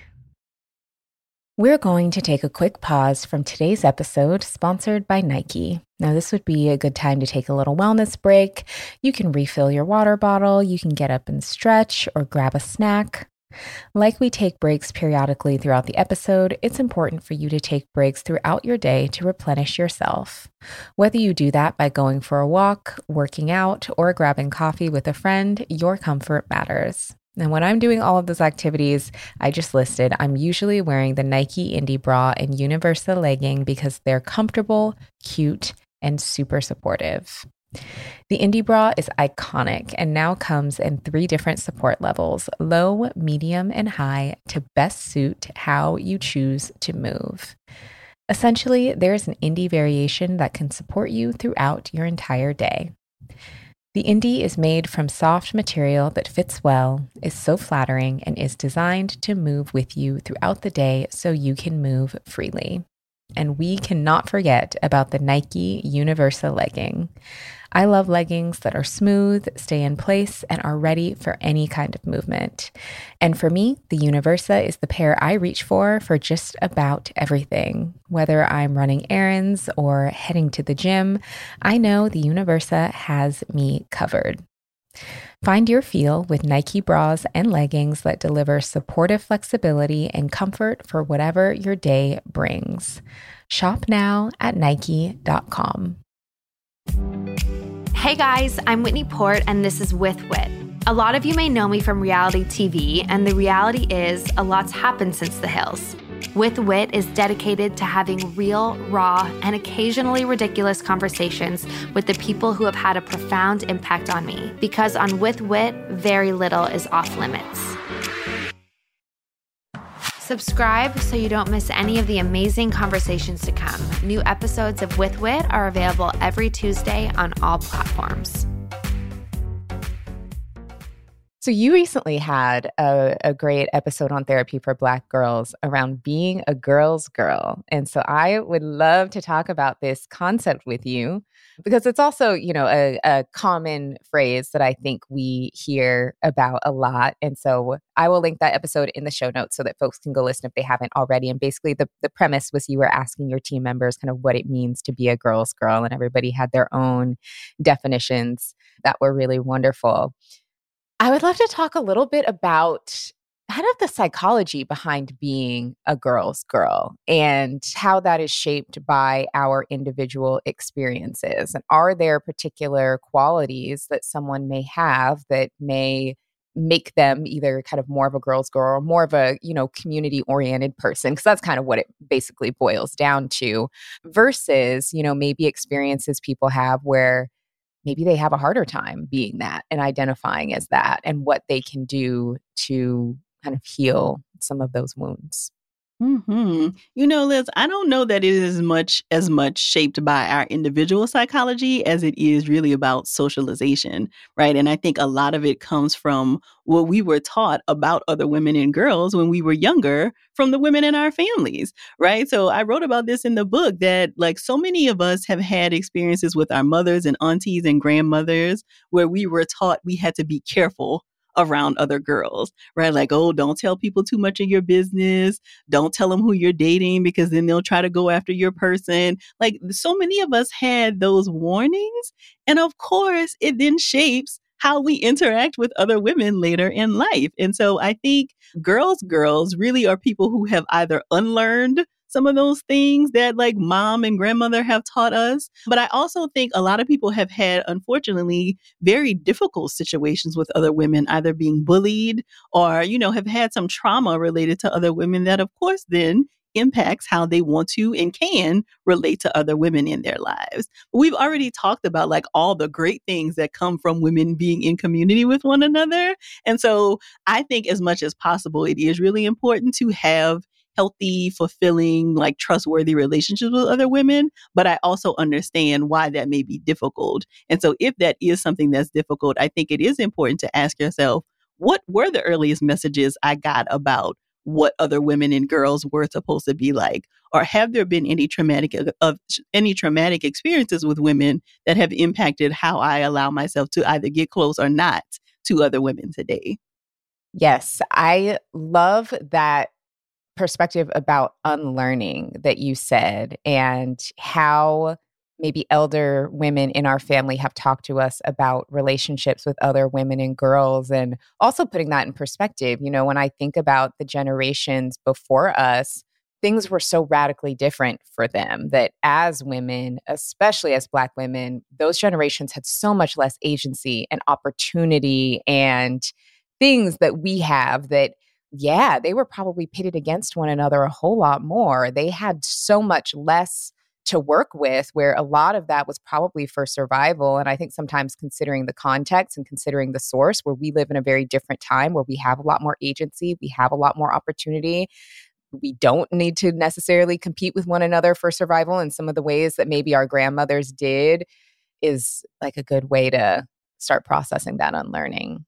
We're going to take a quick pause from today's episode, sponsored by Nike. Now, this would be a good time to take a little wellness break. You can refill your water bottle, you can get up and stretch, or grab a snack. Like we take breaks periodically throughout the episode, it's important for you to take breaks throughout your day to replenish yourself. Whether you do that by going for a walk, working out, or grabbing coffee with a friend, your comfort matters. And when I'm doing all of those activities I just listed, I'm usually wearing the Nike Indie Bra and Universa legging because they're comfortable, cute, and super supportive. The Indie Bra is iconic and now comes in three different support levels, low, medium, and high, to best suit how you choose to move. Essentially, there's an Indie variation that can support you throughout your entire day. The Indie is made from soft material that fits well, is so flattering, and is designed to move with you throughout the day so you can move freely. And we cannot forget about the Nike Universa legging. I love leggings that are smooth, stay in place, and are ready for any kind of movement. And for me, the Universa is the pair I reach for for just about everything. Whether I'm running errands or heading to the gym, I know the Universa has me covered. Find your feel with Nike bras and leggings that deliver supportive flexibility and comfort for whatever your day brings. Shop now at nike dot com. Hey guys, I'm Whitney Port, and this is With Wit. A lot of you may know me from reality T V, and the reality is a lot's happened since The Hills. With Wit is dedicated to having real, raw, and occasionally ridiculous conversations with the people who have had a profound impact on me. Because on With Wit, very little is off limits. Subscribe so you don't miss any of the amazing conversations to come. New episodes of With Wit are available every Tuesday on all platforms. So you recently had a, a great episode on Therapy for Black Girls around being a girl's girl. And so I would love to talk about this concept with you because it's also, you know, a, a common phrase that I think we hear about a lot. And so I will link that episode in the show notes so that folks can go listen if they haven't already. And basically the, the premise was you were asking your team members kind of what it means to be a girl's girl, and everybody had their own definitions that were really wonderful. I would love to talk a little bit about kind of the psychology behind being a girl's girl and how that is shaped by our individual experiences. And are there particular qualities that someone may have that may make them either kind of more of a girl's girl or more of a, you know, community-oriented person? Because that's kind of what it basically boils down to, versus, you know, maybe experiences people have where maybe they have a harder time being that and identifying as that, and what they can do to kind of heal some of those wounds. Hmm. You know, Liz, I don't know that it is much as much shaped by our individual psychology as it is really about socialization, right? And I think a lot of it comes from what we were taught about other women and girls when we were younger from the women in our families, right? So I wrote about this in the book that like so many of us have had experiences with our mothers and aunties and grandmothers where we were taught we had to be careful around other girls, right? Like, oh, don't tell people too much of your business. Don't tell them who you're dating because then they'll try to go after your person. Like so many of us had those warnings. And of course, it then shapes how we interact with other women later in life. And so I think girls, girls really are people who have either unlearned some of those things that like mom and grandmother have taught us. But I also think a lot of people have had, unfortunately, very difficult situations with other women, either being bullied or, you know, have had some trauma related to other women that, of course, then impacts how they want to and can relate to other women in their lives. We've already talked about like all the great things that come from women being in community with one another. And so I think as much as possible, it is really important to have healthy, fulfilling, like trustworthy relationships with other women. But I also understand why that may be difficult. And so if that is something that's difficult, I think it is important to ask yourself, what were the earliest messages I got about what other women and girls were supposed to be like? Or have there been any traumatic of, of any traumatic experiences with women that have impacted how I allow myself to either get close or not to other women today? Yes, I love that perspective about unlearning that you said and how maybe elder women in our family have talked to us about relationships with other women and girls, and also putting that in perspective. You know, when I think about the generations before us, things were so radically different for them that as women, especially as Black women, those generations had so much less agency and opportunity and things that we have that yeah, they were probably pitted against one another a whole lot more. They had so much less to work with, where a lot of that was probably for survival. And I think sometimes considering the context and considering the source, where we live in a very different time, where we have a lot more agency, we have a lot more opportunity. We don't need to necessarily compete with one another for survival in some of the ways that maybe our grandmothers did, is like a good way to start processing that unlearning.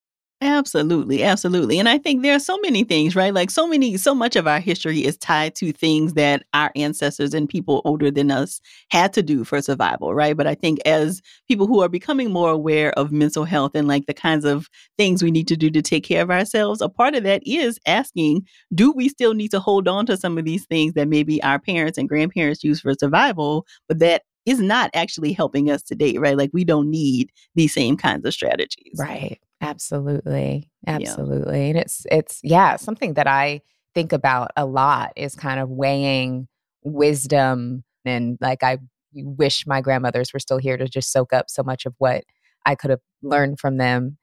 Absolutely, absolutely. And I think there are so many things, right? Like so many, so much of our history is tied to things that our ancestors and people older than us had to do for survival, right? But I think as people who are becoming more aware of mental health and like the kinds of things we need to do to take care of ourselves, a part of that is asking, do we still need to hold on to some of these things that maybe our parents and grandparents used for survival, but that is not actually helping us today, right? Like we don't need these same kinds of strategies. Right. Absolutely. Absolutely. Yeah. And it's, it's, yeah, something that I think about a lot is kind of weighing wisdom. And like, I wish my grandmothers were still here to just soak up so much of what I could have learned from them.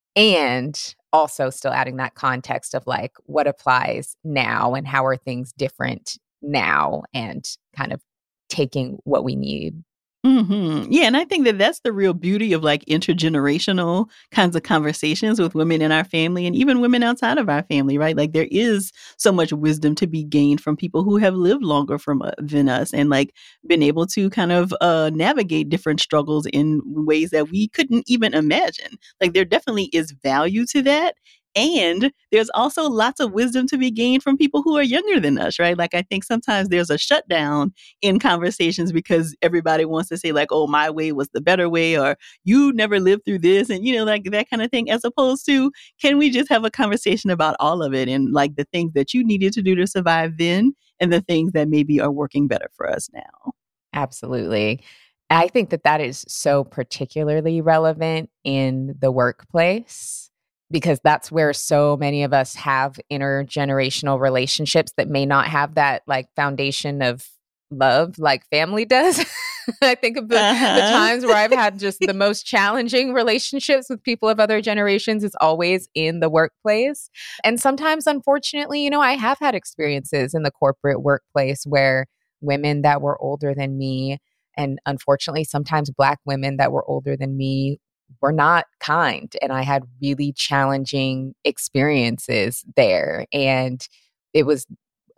And also still adding that context of like what applies now and how are things different now, and kind of taking what we need. Mm-hmm. Yeah. And I think that that's the real beauty of like intergenerational kinds of conversations with women in our family and even women outside of our family, right? Like there is so much wisdom to be gained from people who have lived longer from uh, than us and like been able to kind of uh, navigate different struggles in ways that we couldn't even imagine. Like there definitely is value to that. And there's also lots of wisdom to be gained from people who are younger than us, right? Like, I think sometimes there's a shutdown in conversations because everybody wants to say like, oh, my way was the better way, or you never lived through this. And, you know, like that kind of thing, as opposed to, can we just have a conversation about all of it and like the things that you needed to do to survive then and the things that maybe are working better for us now? Absolutely. I think that that is so particularly relevant in the workplace, because that's where so many of us have intergenerational relationships that may not have that like foundation of love like family does. I think of the, uh-huh. the times where I've had just the most challenging relationships with people of other generations is always in the workplace. And sometimes, unfortunately, you know, I have had experiences in the corporate workplace where women that were older than me, and unfortunately, sometimes Black women that were older than me, were not kind. And I had really challenging experiences there. And it was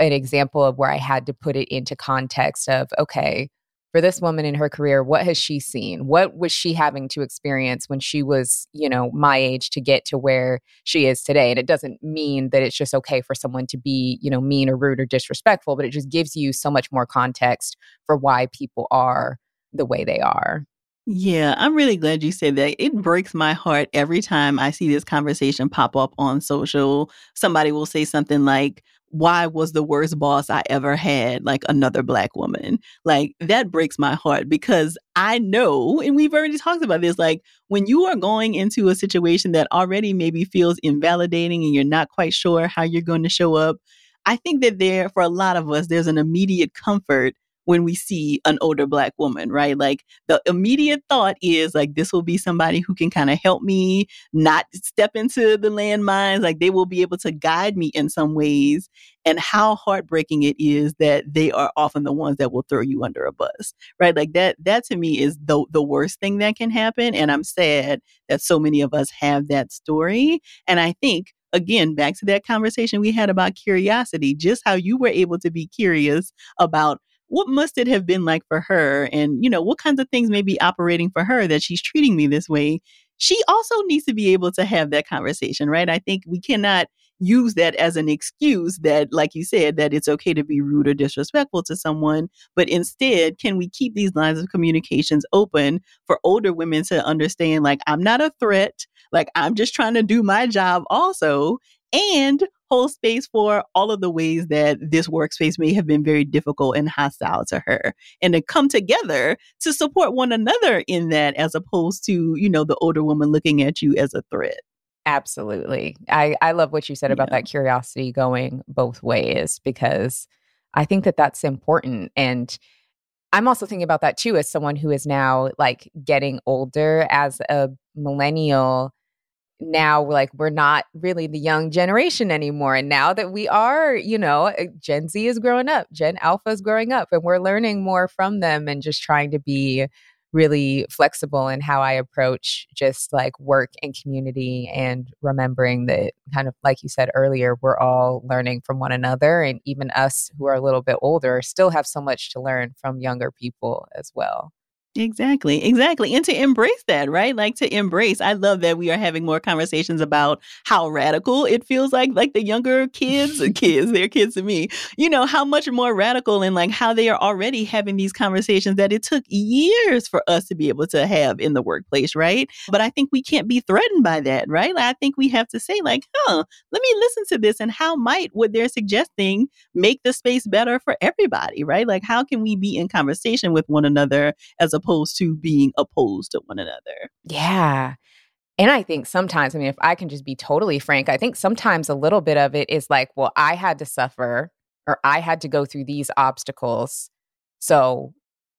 an example of where I had to put it into context of, okay, for this woman in her career, what has she seen? What was she having to experience when she was, you know, my age to get to where she is today? And it doesn't mean that it's just okay for someone to be, you know, mean or rude or disrespectful, but it just gives you so much more context for why people are the way they are. Yeah, I'm really glad you said that. It breaks my heart every time I see this conversation pop up on social. Somebody will say something like, why was the worst boss I ever had like another Black woman? Like, that breaks my heart because I know, and we've already talked about this, like when you are going into a situation that already maybe feels invalidating and you're not quite sure how you're going to show up, I think that there, for a lot of us, there's an immediate comfort when we see an older Black woman, right? Like the immediate thought is like, this will be somebody who can kind of help me not step into the landmines. Like they will be able to guide me in some ways. And how heartbreaking it is that they are often the ones that will throw you under a bus, right? Like that, that to me is the, the worst thing that can happen. And I'm sad that so many of us have that story. And I think, again, back to that conversation we had about curiosity, just how you were able to be curious about what must it have been like for her? And, you know, what kinds of things may be operating for her that she's treating me this way? She also needs to be able to have that conversation, right? I think we cannot use that as an excuse that, like you said, that it's okay to be rude or disrespectful to someone. But instead, can we keep these lines of communications open for older women to understand, like, I'm not a threat, like, I'm just trying to do my job also, and hold space for all of the ways that this workspace may have been very difficult and hostile to her, and to come together to support one another in that, as opposed to, you know, the older woman looking at you as a threat. Absolutely. I, I love what you said about Yeah. that curiosity going both ways, because I think that that's important. And I'm also thinking about that too, as someone who is now like getting older as a millennial. Now, like, we're not really the young generation anymore. And now that we are, you know, Gen Z is growing up, Gen Alpha is growing up, and we're learning more from them and just trying to be really flexible in how I approach just like work and community, and remembering that, kind of like you said earlier, we're all learning from one another. And even us who are a little bit older still have so much to learn from younger people as well. Exactly, exactly. And to embrace that, right? Like to embrace, I love that we are having more conversations about how radical it feels like, like the younger kids, kids, they're kids to me, you know, how much more radical, and like how they are already having these conversations that it took years for us to be able to have in the workplace, right? But I think we can't be threatened by that, right? Like, I think we have to say like, huh, let me listen to this, and how might what they're suggesting make the space better for everybody, right? Like, how can we be in conversation with one another as opposed to being opposed to one another? Yeah. And I think sometimes, I mean, if I can just be totally frank, I think sometimes a little bit of it is like, well, I had to suffer, or I had to go through these obstacles. So,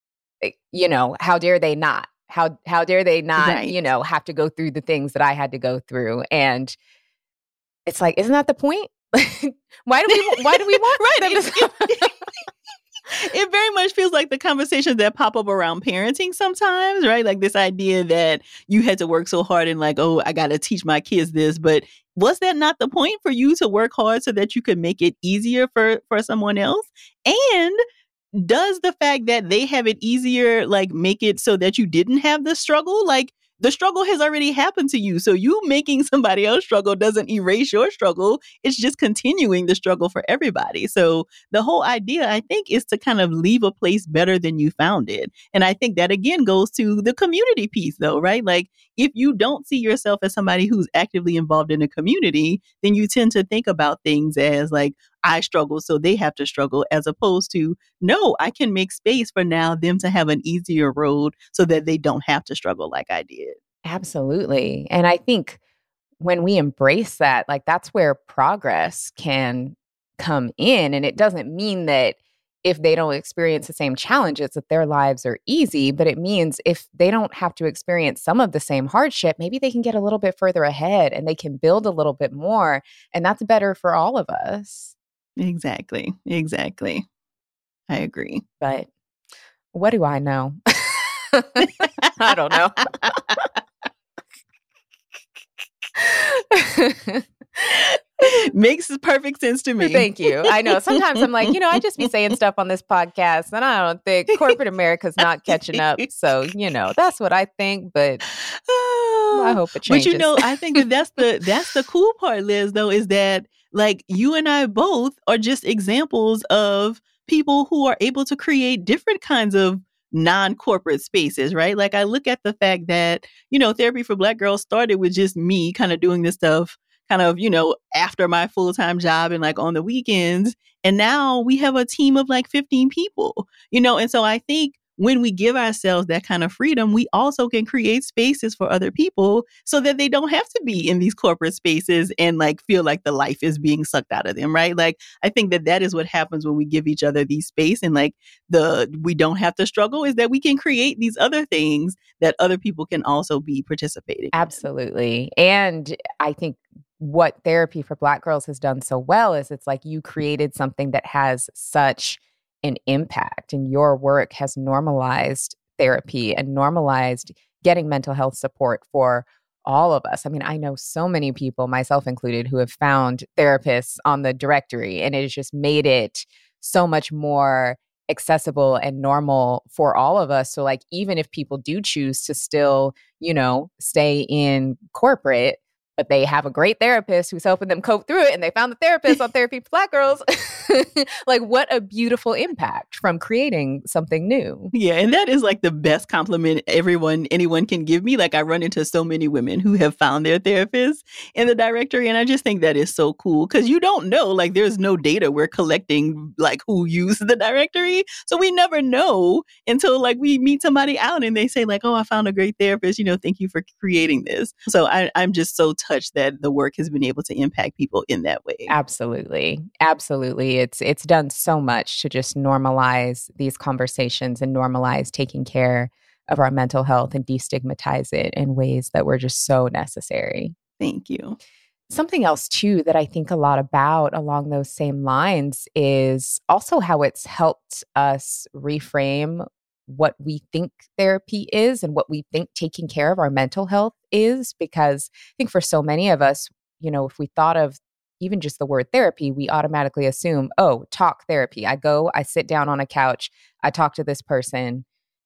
you know, how dare they not? How how dare they not, Right. you know, have to go through the things that I had to go through? And it's like, isn't that the point? why do we why do we want Right. them to suffer? It very much feels like the conversations that pop up around parenting sometimes, right? Like this idea that you had to work so hard and like, oh, I got to teach my kids this. But was that not the point for you to work hard so that you could make it easier for, for someone else? And does the fact that they have it easier, like, make it so that you didn't have the struggle? Like, the struggle has already happened to you. So you making somebody else struggle doesn't erase your struggle. It's just continuing the struggle for everybody. So the whole idea, I think, is to kind of leave a place better than you found it. And I think that, again, goes to the community piece, though, right? Like, if you don't see yourself as somebody who's actively involved in a community, then you tend to think about things as like, I struggle, so they have to struggle, as opposed to, no, I can make space for now them to have an easier road so that they don't have to struggle like I did. Absolutely. And I think when we embrace that, like, that's where progress can come in. And it doesn't mean that if they don't experience the same challenges, that their lives are easy, but it means if they don't have to experience some of the same hardship, maybe they can get a little bit further ahead and they can build a little bit more. And that's better for all of us. Exactly. Exactly. I agree. But what do I know? I don't know. Makes perfect sense to me. Thank you. I know. Sometimes I'm like, you know, I just be saying stuff on this podcast and I don't think corporate America's not catching up. So, you know, that's what I think, but I hope it changes. But, you know, I think that that's the, that's the cool part, Liz, though, is that like you and I both are just examples of people who are able to create different kinds of non-corporate spaces, right? Like I look at the fact that, you know, Therapy for Black Girls started with just me kind of doing this stuff kind of, you know, after my full-time job and like on the weekends. And now we have a team of like fifteen people, you know, and so I think when we give ourselves that kind of freedom, we also can create spaces for other people so that they don't have to be in these corporate spaces and like feel like the life is being sucked out of them, right? Like, I think that that is what happens when we give each other these space and like the, we don't have to struggle is that we can create these other things that other people can also be participating in. Absolutely. And I think what Therapy for Black Girls has done so well is it's like you created something that has such an impact, and your work has normalized therapy and normalized getting mental health support for all of us. I mean, I know so many people, myself included, who have found therapists on the directory, and it has just made it so much more accessible and normal for all of us. So like, even if people do choose to still, you know, stay in corporate, but they have a great therapist who's helping them cope through it, and they found the therapist on Therapy for Black Girls. Like, what a beautiful impact from creating something new. Yeah, and that is like the best compliment everyone, anyone can give me. Like, I run into so many women who have found their therapist in the directory, and I just think that is so cool because you don't know, like, there's no data we're collecting, like, who used the directory. So we never know until, like, we meet somebody out and they say, like, oh, I found a great therapist, you know, thank you for creating this. So I, I'm just so touched that the work has been able to impact people in that way. Absolutely. Absolutely. It's it's done so much to just normalize these conversations and normalize taking care of our mental health and destigmatize it in ways that were just so necessary. Thank you. Something else, too, that I think a lot about along those same lines is also how it's helped us reframe what we think therapy is and what we think taking care of our mental health is. Because I think for so many of us, you know, if we thought of even just the word therapy, we automatically assume, oh, talk therapy. I go, I sit down on a couch, I talk to this person,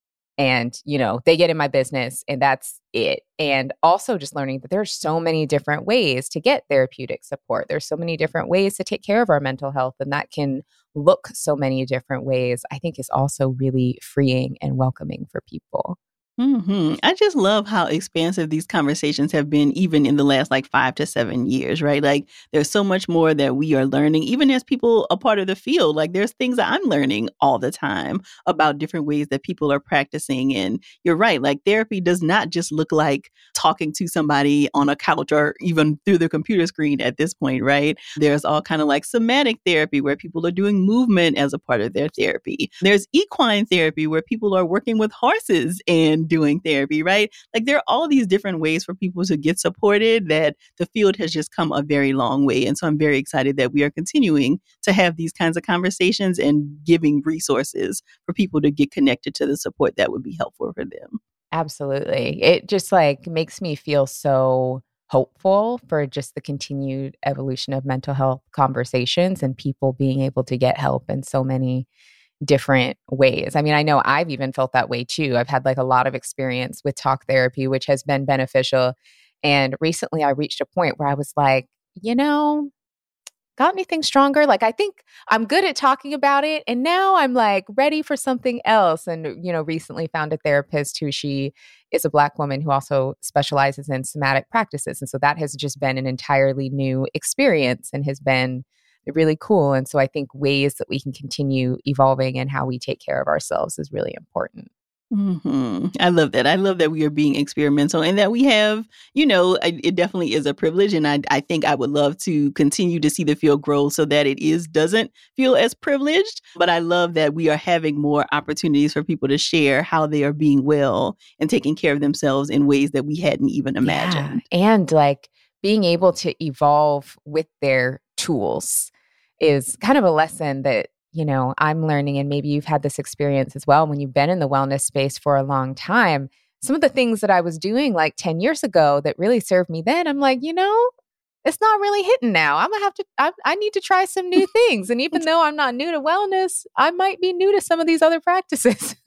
and, you know, they get in my business and that's it. And also just learning that there's so many different ways to get therapeutic support. There's so many different ways to take care of our mental health, and that can look so many different ways, I think is also really freeing and welcoming for people. Mm-hmm. I just love how expansive these conversations have been, even in the last like five to seven years, right? Like there's so much more that we are learning, even as people a part of the field. Like there's things that I'm learning all the time about different ways that people are practicing. And you're right, like therapy does not just look like talking to somebody on a couch or even through the computer screen at this point, right? There's all kind of like somatic therapy where people are doing movement as a part of their therapy. There's equine therapy where people are working with horses and doing therapy, right? Like there are all these different ways for people to get supported that the field has just come a very long way. And so I'm very excited that we are continuing to have these kinds of conversations and giving resources for people to get connected to the support that would be helpful for them. Absolutely. It just like makes me feel so hopeful for just the continued evolution of mental health conversations and people being able to get help in so many different ways. I mean, I know I've even felt that way too. I've had like a lot of experience with talk therapy, which has been beneficial. And recently I reached a point where I was like, you know, got anything stronger? Like, I think I'm good at talking about it. And now I'm like ready for something else. And, you know, recently found a therapist who she is a Black woman who also specializes in somatic practices. And so that has just been an entirely new experience and has been really cool. And so I think ways that we can continue evolving in how we take care of ourselves is really important. Mm-hmm. I love that. I love that we are being experimental and that we have, you know, it definitely is a privilege. And I, I think I would love to continue to see the field grow so that it is doesn't feel as privileged. But I love that we are having more opportunities for people to share how they are being well and taking care of themselves in ways that we hadn't even imagined. Yeah. And like being able to evolve with their tools is kind of a lesson that, you know, I'm learning, and maybe you've had this experience as well when you've been in the wellness space for a long time. Some of the things that I was doing like ten years ago that really served me then, I'm like, you know, it's not really hitting now. I'm gonna have to, I, I need to try some new things. And even though I'm not new to wellness, I might be new to some of these other practices.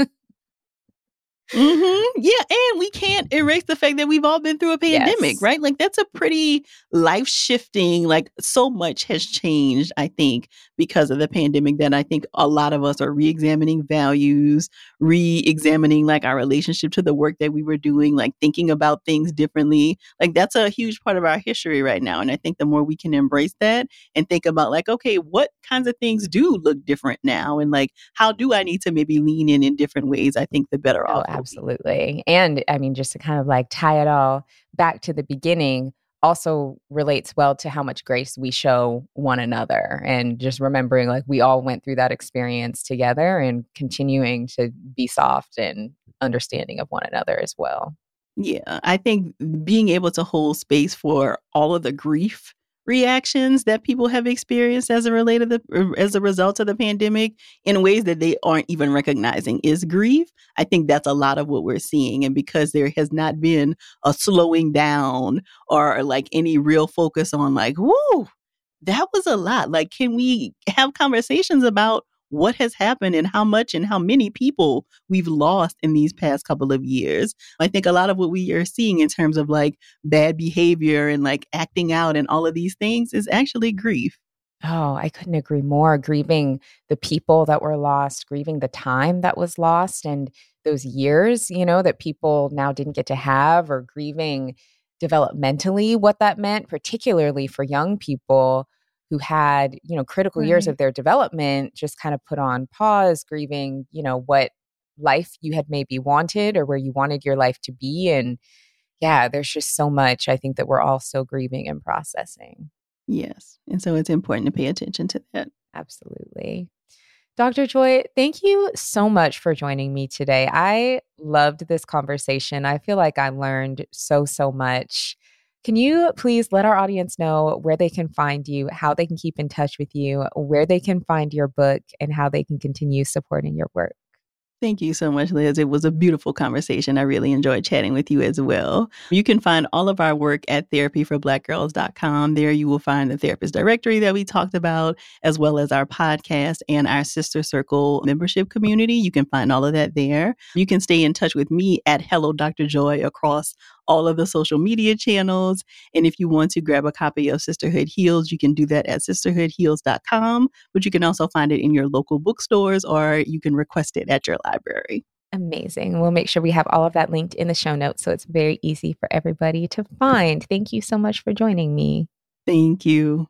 Mm-hmm. Yeah. And we can't erase the fact that we've all been through a pandemic, Yes. right? Like that's a pretty life shifting, like so much has changed, I think, because of the pandemic that I think a lot of us are re-examining values, re-examining like our relationship to the work that we were doing, like thinking about things differently. Like that's a huge part of our history right now. And I think the more we can embrace that and think about like, okay, what kinds of things do look different now? And like, how do I need to maybe lean in in different ways? I think the better Oh, off. absolutely. And I mean, just to kind of like tie it all back to the beginning, also relates well to how much grace we show one another, and just remembering like we all went through that experience together and continuing to be soft and understanding of one another as well. Yeah, I think being able to hold space for all of the grief reactions that people have experienced as a related the, as a result of the pandemic in ways that they aren't even recognizing is grief. I think that's a lot of what we're seeing. And because there has not been a slowing down or like any real focus on like, whoo, that was a lot. Like, can we have conversations about what has happened and how much and how many people we've lost in these past couple of years? I think a lot of what we are seeing in terms of like bad behavior and like acting out and all of these things is actually grief. Oh, I couldn't agree more. Grieving the people that were lost, grieving the time that was lost, and those years, you know, that people now didn't get to have, or grieving developmentally what that meant, particularly for young people who had, you know, critical years Right. of their development just kind of put on pause, grieving, you know, what life you had maybe wanted or where you wanted your life to be. And yeah, there's just so much I think that we're all still grieving and processing. Yes. And so it's important to pay attention to that. Absolutely. Doctor Joy, thank you so much for joining me today. I loved this conversation. I feel like I learned so, so much. Can you please let our audience know where they can find you, how they can keep in touch with you, where they can find your book, and how they can continue supporting your work? Thank you so much, Liz. It was a beautiful conversation. I really enjoyed chatting with you as well. You can find all of our work at therapy for black girls dot com. There you will find the therapist directory that we talked about, as well as our podcast and our Sister Circle membership community. You can find all of that there. You can stay in touch with me at Hello Doctor Joy across all of the social media channels. And if you want to grab a copy of Sisterhood Heals, you can do that at sisterhood heals dot com. But you can also find it in your local bookstores, or you can request it at your library. Amazing. We'll make sure we have all of that linked in the show notes so it's very easy for everybody to find. Thank you so much for joining me. Thank you.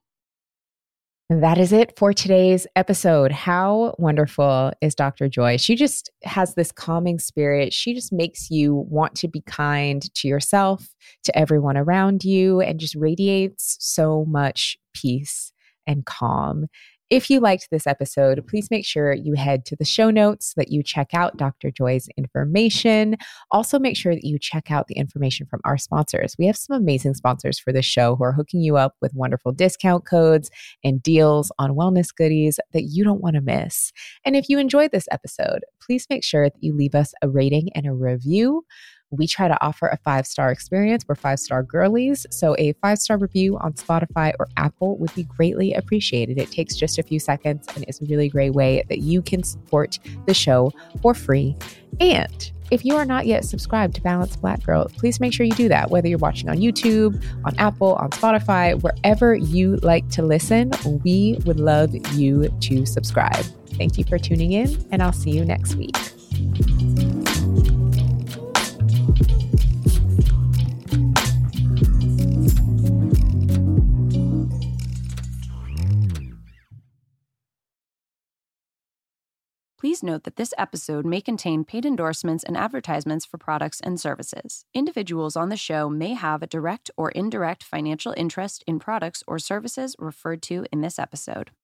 That is it for today's episode. How wonderful is Doctor Joy? She just has this calming spirit. She just makes you want to be kind to yourself, to everyone around you, and just radiates so much peace and calm. If you liked this episode, please make sure you head to the show notes so that you check out Doctor Joy's information. Also, make sure that you check out the information from our sponsors. We have some amazing sponsors for this show who are hooking you up with wonderful discount codes and deals on wellness goodies that you don't want to miss. And if you enjoyed this episode, please make sure that you leave us a rating and a review. We try to offer a five-star experience. We're five-star girlies. So a five-star review on Spotify or Apple would be greatly appreciated. It takes just a few seconds and is a really great way that you can support the show for free. And if you are not yet subscribed to Balanced Black Girl, please make sure you do that, whether you're watching on YouTube, on Apple, on Spotify, wherever you like to listen. We would love you to subscribe. Thank you for tuning in, and I'll see you next week. Please note that this episode may contain paid endorsements and advertisements for products and services. Individuals on the show may have a direct or indirect financial interest in products or services referred to in this episode.